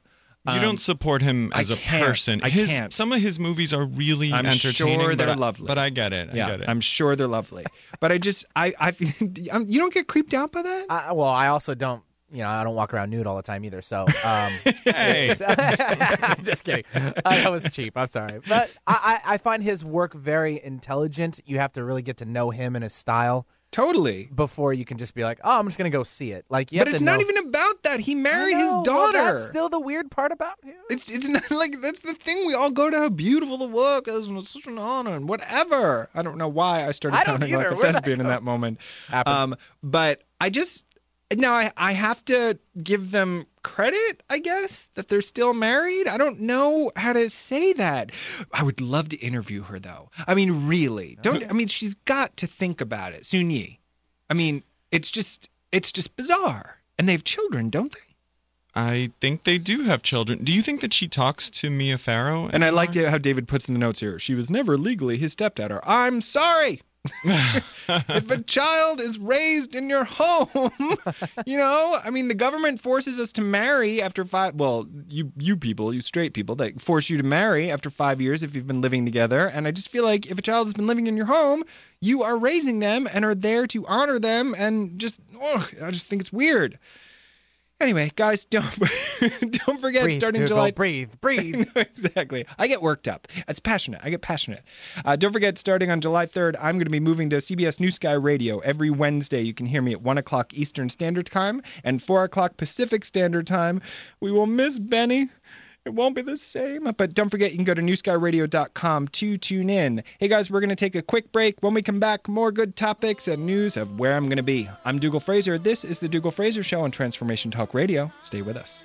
You don't support him as a person. I can't. Some of his movies are really entertaining. Sure they're lovely. But I get it. Yeah, I get it. I'm sure they're lovely. But I you don't get creeped out by that? Well, I also don't. I don't walk around nude all the time either. So, hey, I'm just kidding. That was cheap. I'm sorry, but I find his work very intelligent. You have to really get to know him and his style. Totally. Before you can just be like, oh, I'm just going to go see it. Like, but it's not even about that. He married his daughter. Well, that's still the weird part about him. It's not like that's the thing. We all go to how beautiful the work is, and it's such an honor and whatever. I don't know why I started sounding like a thespian in that moment. But I have to give them credit, I guess, that they're still married. I don't know how to say that. I would love to interview her, though. I mean, really. She's got to think about it. Soon-Yi. I mean, it's just bizarre. And they have children, don't they? I think they do have children. Do you think that she talks to Mia Farrow anymore? And I liked how David puts in the notes here. She was never legally his stepdaughter. I'm sorry. If a child is raised in your home, the government forces us to marry after 5. Well, you people, you straight people, they force you to marry after 5 years if you've been living together. And I just feel like if a child has been living in your home, you are raising them and are there to honor them. And I just think it's weird. Anyway, guys, don't forget breathe, starting Google, July. Breathe. Exactly. I get worked up. It's passionate. I get passionate. Don't forget, starting on July 3rd, I'm going to be moving to CBS New Sky Radio every Wednesday. You can hear me at 1 o'clock Eastern Standard Time and 4 o'clock Pacific Standard Time. We will miss Benny. It won't be the same. But don't forget, you can go to newskyradio.com to tune in. Hey, guys, we're going to take a quick break. When we come back, more good topics and news of where I'm going to be. I'm Dougal Fraser. This is The Dougal Fraser Show on Transformation Talk Radio. Stay with us.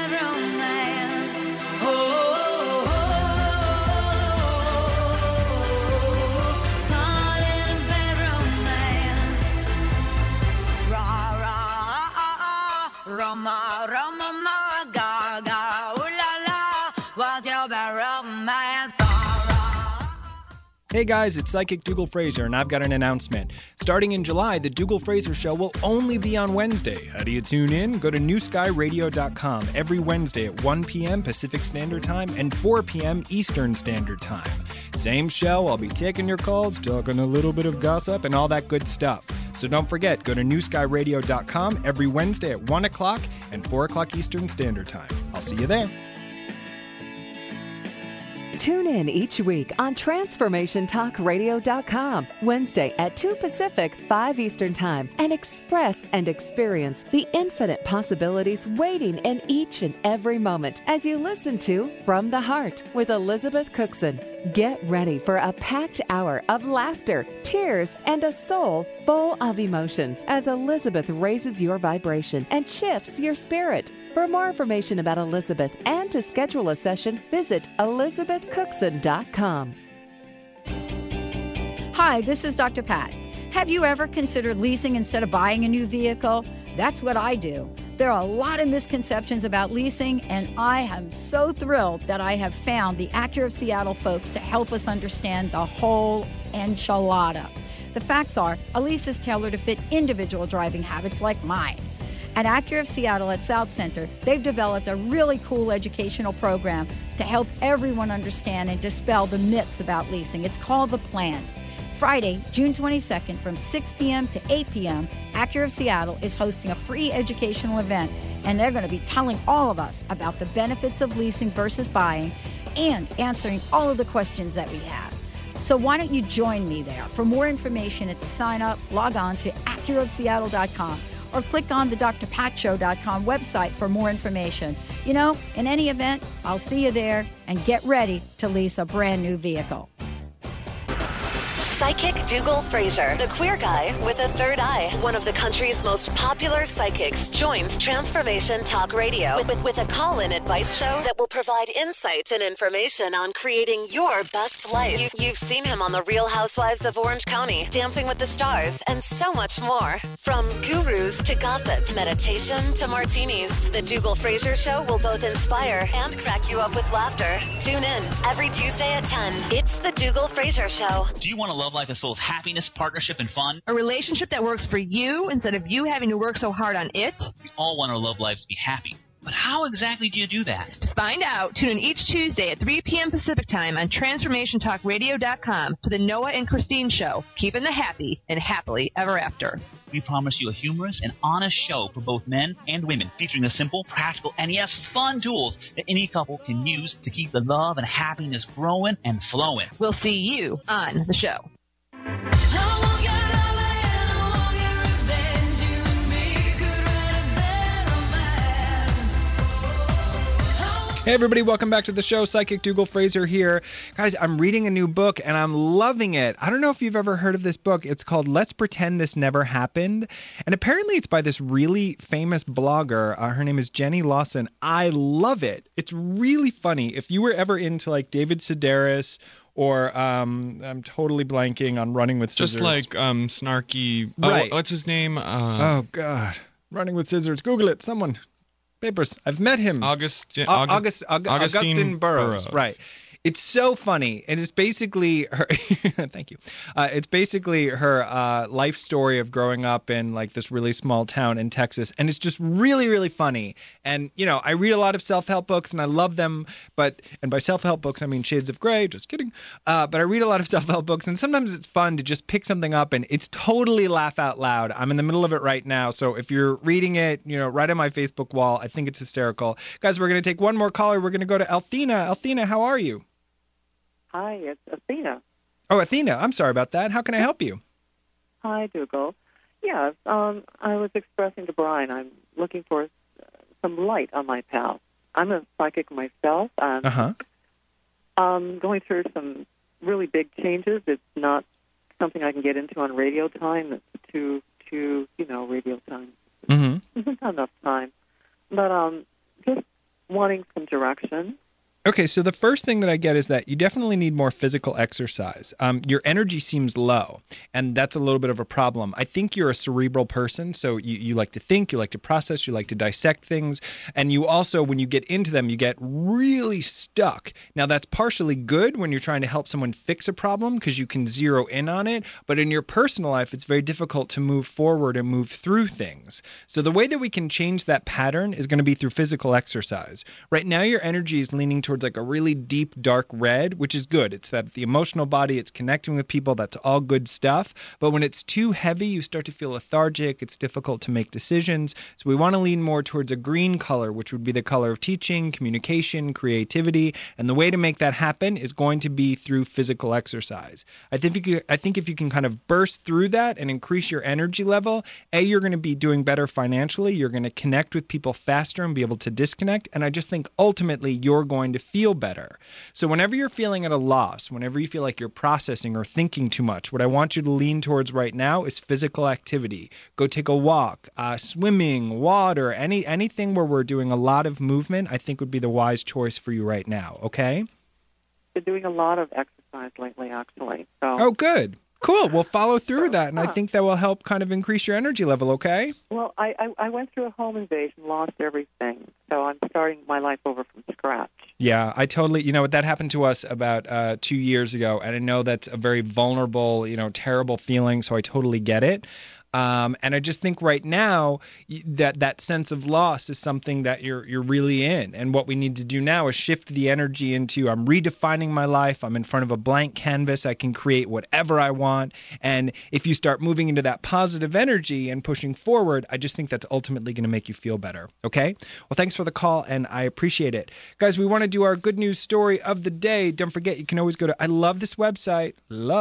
Hey guys, it's Psychic Dougal Fraser, and I've got an announcement. Starting in July, the Dougal Fraser Show will only be on Wednesday. How do you tune in? Go to newskyradio.com every Wednesday at 1 p.m. Pacific Standard Time and 4 p.m. Eastern Standard Time. Same show, I'll be taking your calls, talking a little bit of gossip, and all that good stuff. So don't forget, go to newskyradio.com every Wednesday at 1 o'clock and 4 o'clock Eastern Standard Time. I'll see you there. Tune in each week on TransformationTalkRadio.com, Wednesday at 2 Pacific, 5 Eastern Time, and express and experience the infinite possibilities waiting in each and every moment as you listen to From the Heart with Elizabeth Cookson. Get ready for a packed hour of laughter, tears, and a soul full of emotions as Elizabeth raises your vibration and shifts your spirit. For more information about Elizabeth and to schedule a session, visit ElizabethCookson.com. Hi, this is Dr. Pat. Have you ever considered leasing instead of buying a new vehicle? That's what I do. There are a lot of misconceptions about leasing, and I am so thrilled that I have found the Acura of Seattle folks to help us understand the whole enchilada. The facts are, a lease is tailored to fit individual driving habits like mine. At Acura of Seattle at South Center, they've developed a really cool educational program to help everyone understand and dispel the myths about leasing. It's called The Plan. Friday, June 22nd from 6 p.m. to 8 p.m., Acura of Seattle is hosting a free educational event, and they're going to be telling all of us about the benefits of leasing versus buying and answering all of the questions that we have. So why don't you join me there? For more information and to sign up, log on to AcuraofSeattle.com. or click on the drpatshow.com website for more information. In any event, I'll see you there, and get ready to lease a brand new vehicle. Psychic Dougal Fraser, the queer guy with a third eye, one of the country's most popular psychics, joins Transformation Talk Radio with a call-in advice show that will provide insights and information on creating your best life. You've seen him on The Real Housewives of Orange County, Dancing with the Stars, and so much more. From gurus to gossip, meditation to martinis, the Dougal Fraser Show will both inspire and crack you up with laughter. Tune in every Tuesday at 10. It's the Dougal Fraser Show. Do you want to love life that's full of happiness, partnership, and fun? A relationship that works for you instead of you having to work so hard on it? We all want our love lives to be happy. But how exactly do you do that? To find out, tune in each Tuesday at 3 p.m. Pacific Time on TransformationTalkRadio.com to the Noah and Christine Show, keeping the happy and happily ever after. We promise you a humorous and honest show for both men and women, featuring the simple, practical, and yes, fun tools that any couple can use to keep the love and happiness growing and flowing. We'll see you on the show. Hey everybody, welcome back to the show. Psychic Dougal Fraser here. Guys, I'm reading a new book and I'm loving it. I don't know if you've ever heard of this book. It's called Let's Pretend This Never Happened. And apparently it's by this really famous blogger. Her name is Jenny Lawson. I love it. It's really funny. If you were ever into like David Sedaris or I'm totally blanking on Running with Scissors. Just like snarky. Right. What's his name? Oh, God. Running with Scissors. Google it. Someone. Papers. I've met him. Augustine Burroughs. Right. It's so funny. And it's basically her. Thank you. It's basically her life story of growing up in like this really small town in Texas. And it's just really, really funny. And, you know, I read a lot of self-help books and I love them. And by self-help books, I mean Shades of Grey. Just kidding. But I read a lot of self-help books and sometimes it's fun to just pick something up and it's totally laugh out loud. I'm in the middle of it right now. So if you're reading it, you know, right on my Facebook wall, I think it's hysterical. Guys, we're going to take one more caller. We're going to go to Althena. Althena, how are you? Hi, it's Athena. Oh, Athena. I'm sorry about that. How can I help you? Hi, Dougal. Yeah, I was expressing to Brian, I'm looking for some light on my path. I'm a psychic myself, and I'm going through some really big changes. It's not something I can get into on radio time. It's too radio time. Mm-hmm. Not enough time. But just wanting some direction. Okay, so the first thing that I get is that you definitely need more physical exercise. Your energy seems low, and that's a little bit of a problem. I think you're a cerebral person, so you like to think, you like to process, you like to dissect things, and you also, when you get into them, you get really stuck. Now, that's partially good when you're trying to help someone fix a problem because you can zero in on it, but in your personal life, it's very difficult to move forward and move through things. So the way that we can change that pattern is going to be through physical exercise. Right now, your energy is leaning towards like a really deep dark red, which is good. It's that the emotional body, it's connecting with people, that's all good stuff. But when it's too heavy, you start to feel lethargic, it's difficult to make decisions. So we want to lean more towards a green color, which would be the color of teaching, communication, creativity. And the way to make that happen is going to be through physical exercise. I think if you can kind of burst through that and increase your energy level, you're going to be doing better financially, you're going to connect with people faster and be able to disconnect. And I just think ultimately you're going to feel better. So whenever you're feeling at a loss, whenever you feel like you're processing or thinking too much, what I want you to lean towards right now is physical activity. Go take a walk, swimming, water, anything where we're doing a lot of movement, I think would be the wise choice for you right now, okay? Been doing a lot of exercise lately, actually. So. Oh, good. Cool. We'll follow through with that, and I think that will help kind of increase your energy level, okay? Well, I went through a home invasion, lost everything, so I'm starting my life over from scratch. Yeah, I totally, that happened to us about 2 years ago, and I know that's a very vulnerable, terrible feeling, so I totally get it. And I just think right now that sense of loss is something that you're really in. And what we need to do now is shift the energy into I'm redefining my life. I'm in front of a blank canvas. I can create whatever I want. And if you start moving into that positive energy and pushing forward, I just think that's ultimately going to make you feel better. Okay? Well, thanks for the call, and I appreciate it. Guys, we want to do our good news story of the day. Don't forget, you can always go to, I love this website,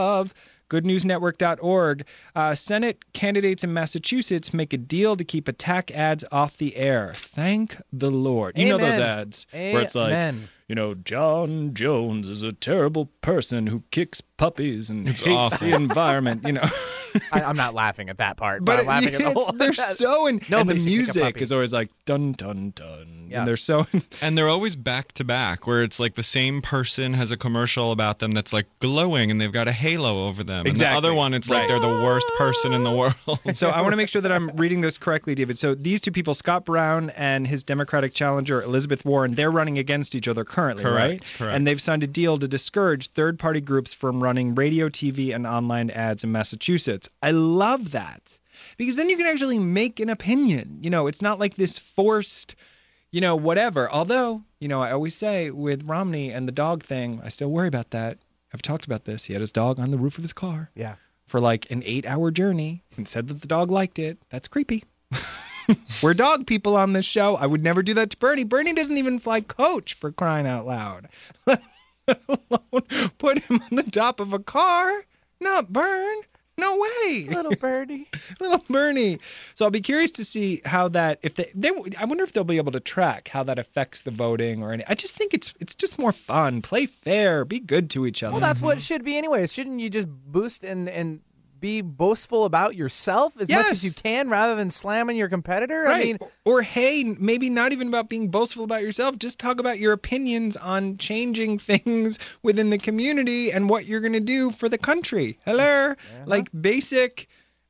goodnewsnetwork.org. Senate candidates in Massachusetts make a deal to keep attack ads off the air. Thank the Lord. You know those ads where it's like, John Jones is a terrible person who kicks puppies and hates the environment, I'm not laughing at that part, but I'm laughing at the whole. They're so and the music is always like dun dun dun, and they're so and they're always back to back, where it's like the same person has a commercial about them that's like glowing, and they've got a halo over them. Exactly. And the other one, it's like they're the worst person in the world. So I want to make sure that I'm reading this correctly, David. So these two people, Scott Brown and his Democratic challenger Elizabeth Warren, they're running against each other currently, right? Correct. And they've signed a deal to discourage third-party groups from running radio, TV, and online ads in Massachusetts. I love that, because then you can actually make an opinion. It's not like this forced, whatever. Although, I always say with Romney and the dog thing, I still worry about that. I've talked about this. He had his dog on the roof of his car. Yeah. For like an 8-hour journey and said that the dog liked it. That's creepy. We're dog people on this show. I would never do that to Bernie. Bernie doesn't even fly coach, for crying out loud. Let alone put him on the top of a car. Not burn. No way. Little Bernie. Little Bernie. So I'll be curious to see how that, I wonder if they'll be able to track how that affects the voting or any. I just think it's just more fun. Play fair. Be good to each other. Well, that's what it should be anyways. Shouldn't you just boost and be boastful about yourself as much as you can rather than slamming your competitor? Right. I mean, or hey, maybe not even about being boastful about yourself. Just talk about your opinions on changing things within the community and what you're going to do for the country. Hello? Like basic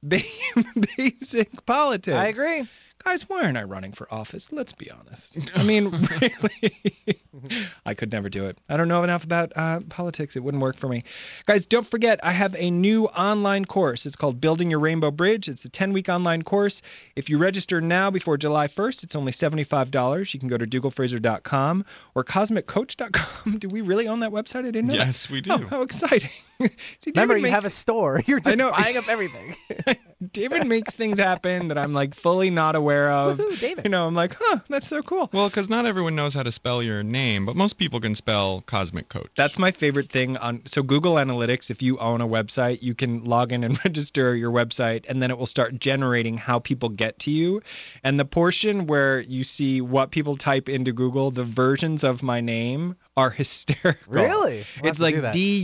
politics. I agree. Guys, why aren't I running for office? Let's be honest. I mean, really, I could never do it. I don't know enough about politics. It wouldn't work for me. Guys, don't forget, I have a new online course. It's called Building Your Rainbow Bridge. It's a 10-week online course. If you register now before July 1st, it's only $75. You can go to dougalfraser.com or cosmiccoach.com. Do we really own that website? I didn't know. Yes, we do. Oh, how exciting. See, remember, you have a store. You're just buying up everything. David makes things happen that I'm like fully not aware of. Woohoo, David. I'm like, that's so cool. Well, because not everyone knows how to spell your name, but most people can spell Cosmic Coach. That's my favorite thing so Google Analytics, if you own a website, you can log in and register your website, and then it will start generating how people get to you. And the portion where you see what people type into Google, the versions of my name are hysterical. Really? It's like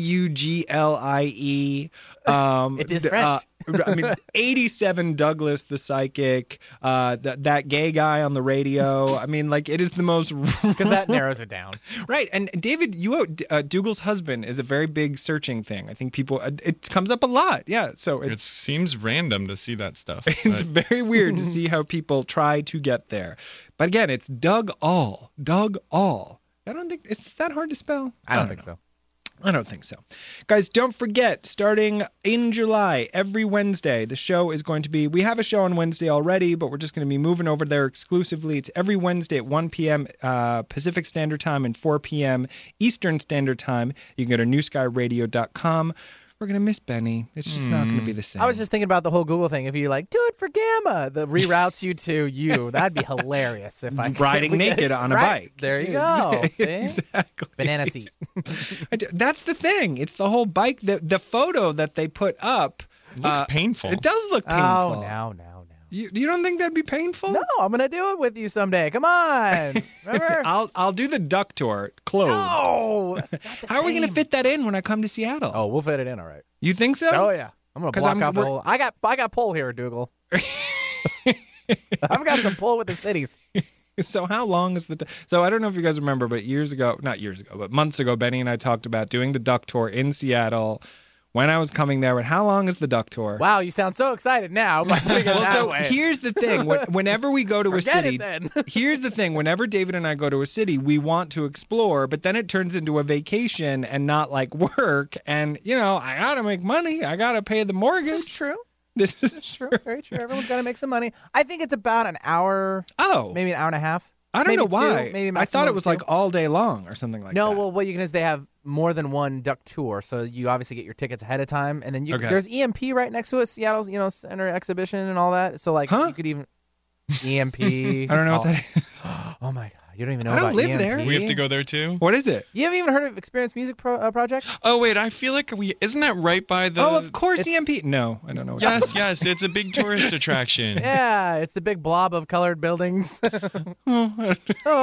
Duglie. It is French. 87 Douglas the psychic, that gay guy on the radio. I mean, like, it is the most... Because that narrows it down. Right. And David, Dougal's husband is a very big searching thing. I think people... it comes up a lot. Yeah. So it seems random to see that stuff. It's very weird to see how people try to get there. But again, it's Doug All. Doug All. I don't think... Is that hard to spell? I don't think so. I don't think so. Guys, don't forget, starting in July, every Wednesday, the show is going to be... We have a show on Wednesday already, but we're just going to be moving over there exclusively. It's every Wednesday at 1 p.m. Pacific Standard Time and 4 p.m. Eastern Standard Time. You can go to newskyradio.com. We're going to miss Benny. It's just not going to be the same. I was just thinking about the whole Google thing. If you do it for Gamma, that reroutes you to you. That'd be hilarious. If I riding naked on a bike. There you go. See? Exactly. Banana seat. That's the thing. It's the whole bike. The photo that they put up. It looks painful. It does look painful. Oh, now. You don't think that'd be painful? No, I'm going to do it with you someday. Come on. Remember? I'll do the duck tour clothed. No, that's not the How are we going to fit that in when I come to Seattle? Oh, we'll fit it in all right. You think so? Oh, yeah. I'm going to block off the whole... I got pull here, Dougal. I've got some pull with the cities. So how long is So I don't know if you guys remember, but months ago, Benny and I talked about doing the duck tour in Seattle when I was coming there. But how long is the duck tour? Wow, you sound so excited now. Here's the thing. Whenever we go to a city, here's the thing. Whenever David and I go to a city, we want to explore, but then it turns into a vacation and not like work. And, I got to make money. I got to pay the mortgage. This is true. This is true. Very true. Everyone's got to make some money. I think it's about an hour. Oh. Maybe an hour and a half. I don't know why. Maybe I thought it was like all day long or something like that. No, well, what you can is they have more than one duck tour, so you obviously get your tickets ahead of time, and then there's EMP right next to it, Seattle's Center Exhibition and all that. So you could even EMP. I don't know what that is. Oh my God. You don't even know I don't about live EMP? there. We have to go there too? What is it? You haven't even heard of Experience Music Project? Oh, wait. I feel like isn't that right by the... Oh, of course, EMP. No, I don't know. Yes. It's a big tourist attraction. Yeah, it's the big blob of colored buildings. All right,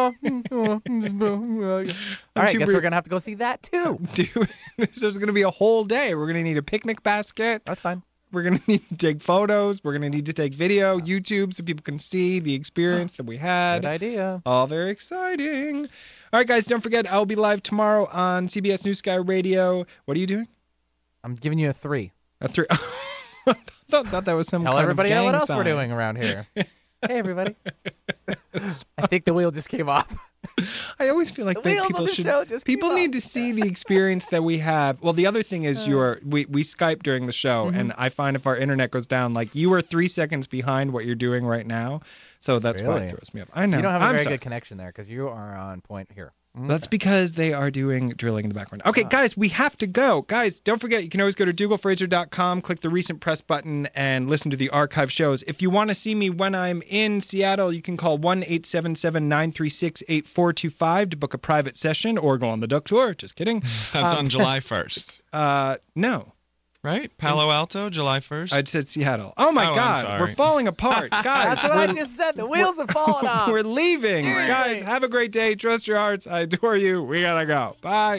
I guess we're going to have to go see that too. Dude, so there's going to be a whole day. We're going to need a picnic basket. That's fine. We're going to need to take photos. We're going to need to take video, YouTube, so people can see the experience that we had. Good idea. All very exciting. All right, guys, don't forget, I'll be live tomorrow on CBS News Sky Radio. What are you doing? I'm giving you a 3. A 3. I thought that was some Tell kind everybody of gang what else sign. we're doing around here. Hey, everybody. I think the wheel just came off. I always feel like people need to see the experience that we have. Well, the other thing is we Skype during the show, and I find if our internet goes down, like you are 3 seconds behind what you're doing right now. So that's why it throws me up. I know. You don't have a very good connection there because you are on point here. Okay. That's because they are doing drilling in the background. Okay, guys, we have to go. Guys, don't forget, you can always go to dougalfraser.com, click the recent press button, and listen to the archive shows. If you want to see me when I'm in Seattle, you can call 1-877-936-8425 to book a private session or go on the Duck Tour. Just kidding. That's on July 1st. No. Right? Palo Alto, July 1st? I said Seattle. Oh, my God. We're falling apart. Guys, that's what I just said. The wheels are falling off. We're leaving. Guys, have a great day. Trust your hearts. I adore you. We got to go. Bye.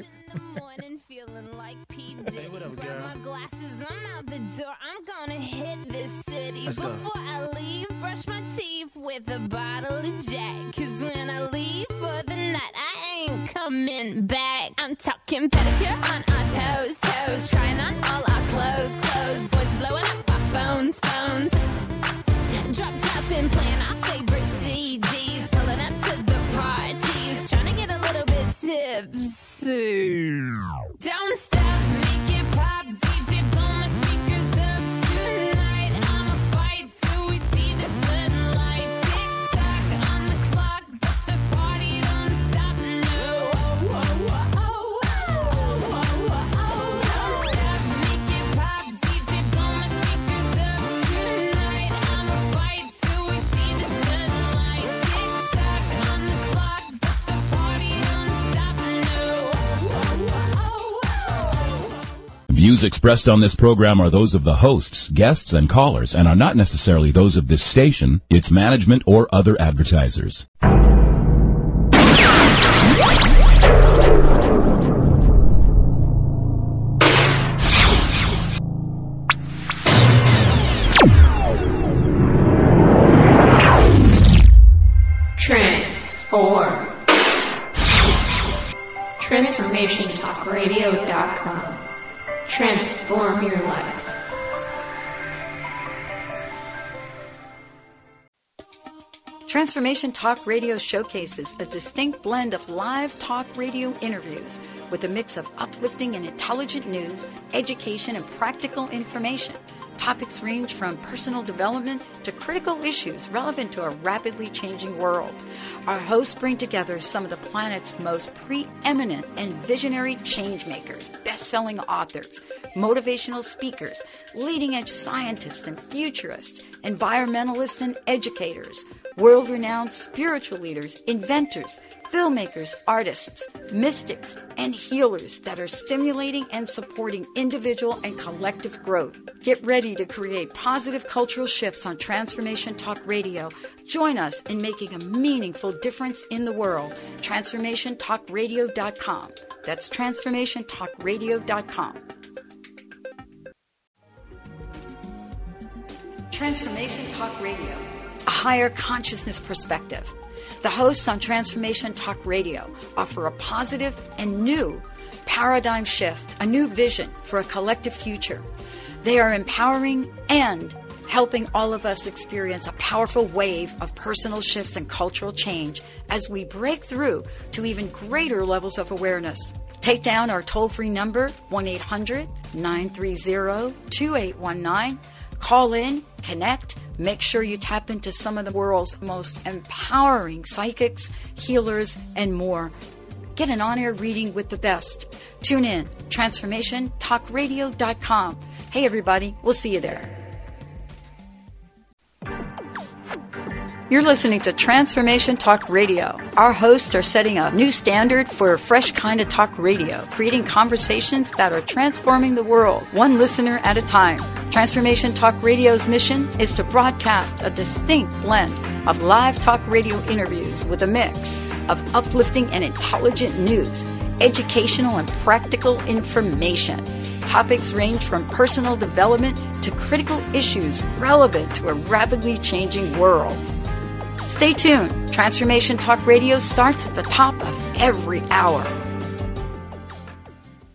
Hey, what up, girl? My glasses, I'm out the door. I'm gonna hit this city. Before I leave, brush my teeth with a bottle of Jack. Cause when I leave for the night, I ain't coming back. I'm talking pedicure on our toes, toes. Trying on all our clothes, clothes. Boys blowing up our phones, phones. Drop top and playing our favorite CDs. Pulling up to the parties. Trying to get a little bit tipsy. Don't stop, make it pop, DJ, blow my speakers up tonight. I'ma fight till we see the sunlight. Tick-tock on the clock, but the party don't stop, no. Don't stop, make it pop, DJ, blow my speakers up tonight. I'ma fight till we see the sunlight. Tick-tock on the clock, but the party don't stop, no. Views expressed on this program are those of the hosts, guests, and callers, and are not necessarily those of this station, its management, or other advertisers. Transform. TransformationTalkRadio.com. Transform your life. Transformation Talk Radio showcases a distinct blend of live talk radio interviews with a mix of uplifting and intelligent news, education, and practical information. Topics range from personal development to critical issues relevant to a rapidly changing world. Our hosts bring together some of the planet's most preeminent and visionary changemakers, best-selling authors, motivational speakers, leading-edge scientists and futurists, environmentalists and educators, world-renowned spiritual leaders, inventors, filmmakers, artists, mystics, and healers that are stimulating and supporting individual and collective growth. Get ready to create positive cultural shifts on Transformation Talk Radio. Join us in making a meaningful difference in the world. TransformationTalkRadio.com. That's TransformationTalkRadio.com. Transformation Talk Radio, a higher consciousness perspective. The hosts on Transformation Talk Radio offer a positive and new paradigm shift, a new vision for a collective future. They are empowering and helping all of us experience a powerful wave of personal shifts and cultural change as we break through to even greater levels of awareness. Take down our toll-free number, 1-800-930-2819. Call in, connect, make sure you tap into some of the world's most empowering psychics, healers, and more. Get an on-air reading with the best. Tune in, TransformationTalkRadio.com. Hey, everybody, we'll see you there. You're listening to Transformation Talk Radio. Our hosts are setting a new standard for a fresh kind of talk radio, creating conversations that are transforming the world, one listener at a time. Transformation Talk Radio's mission is to broadcast a distinct blend of live talk radio interviews with a mix of uplifting and intelligent news, educational and practical information. Topics range from personal development to critical issues relevant to a rapidly changing world. Stay tuned. Transformation Talk Radio starts at the top of every hour.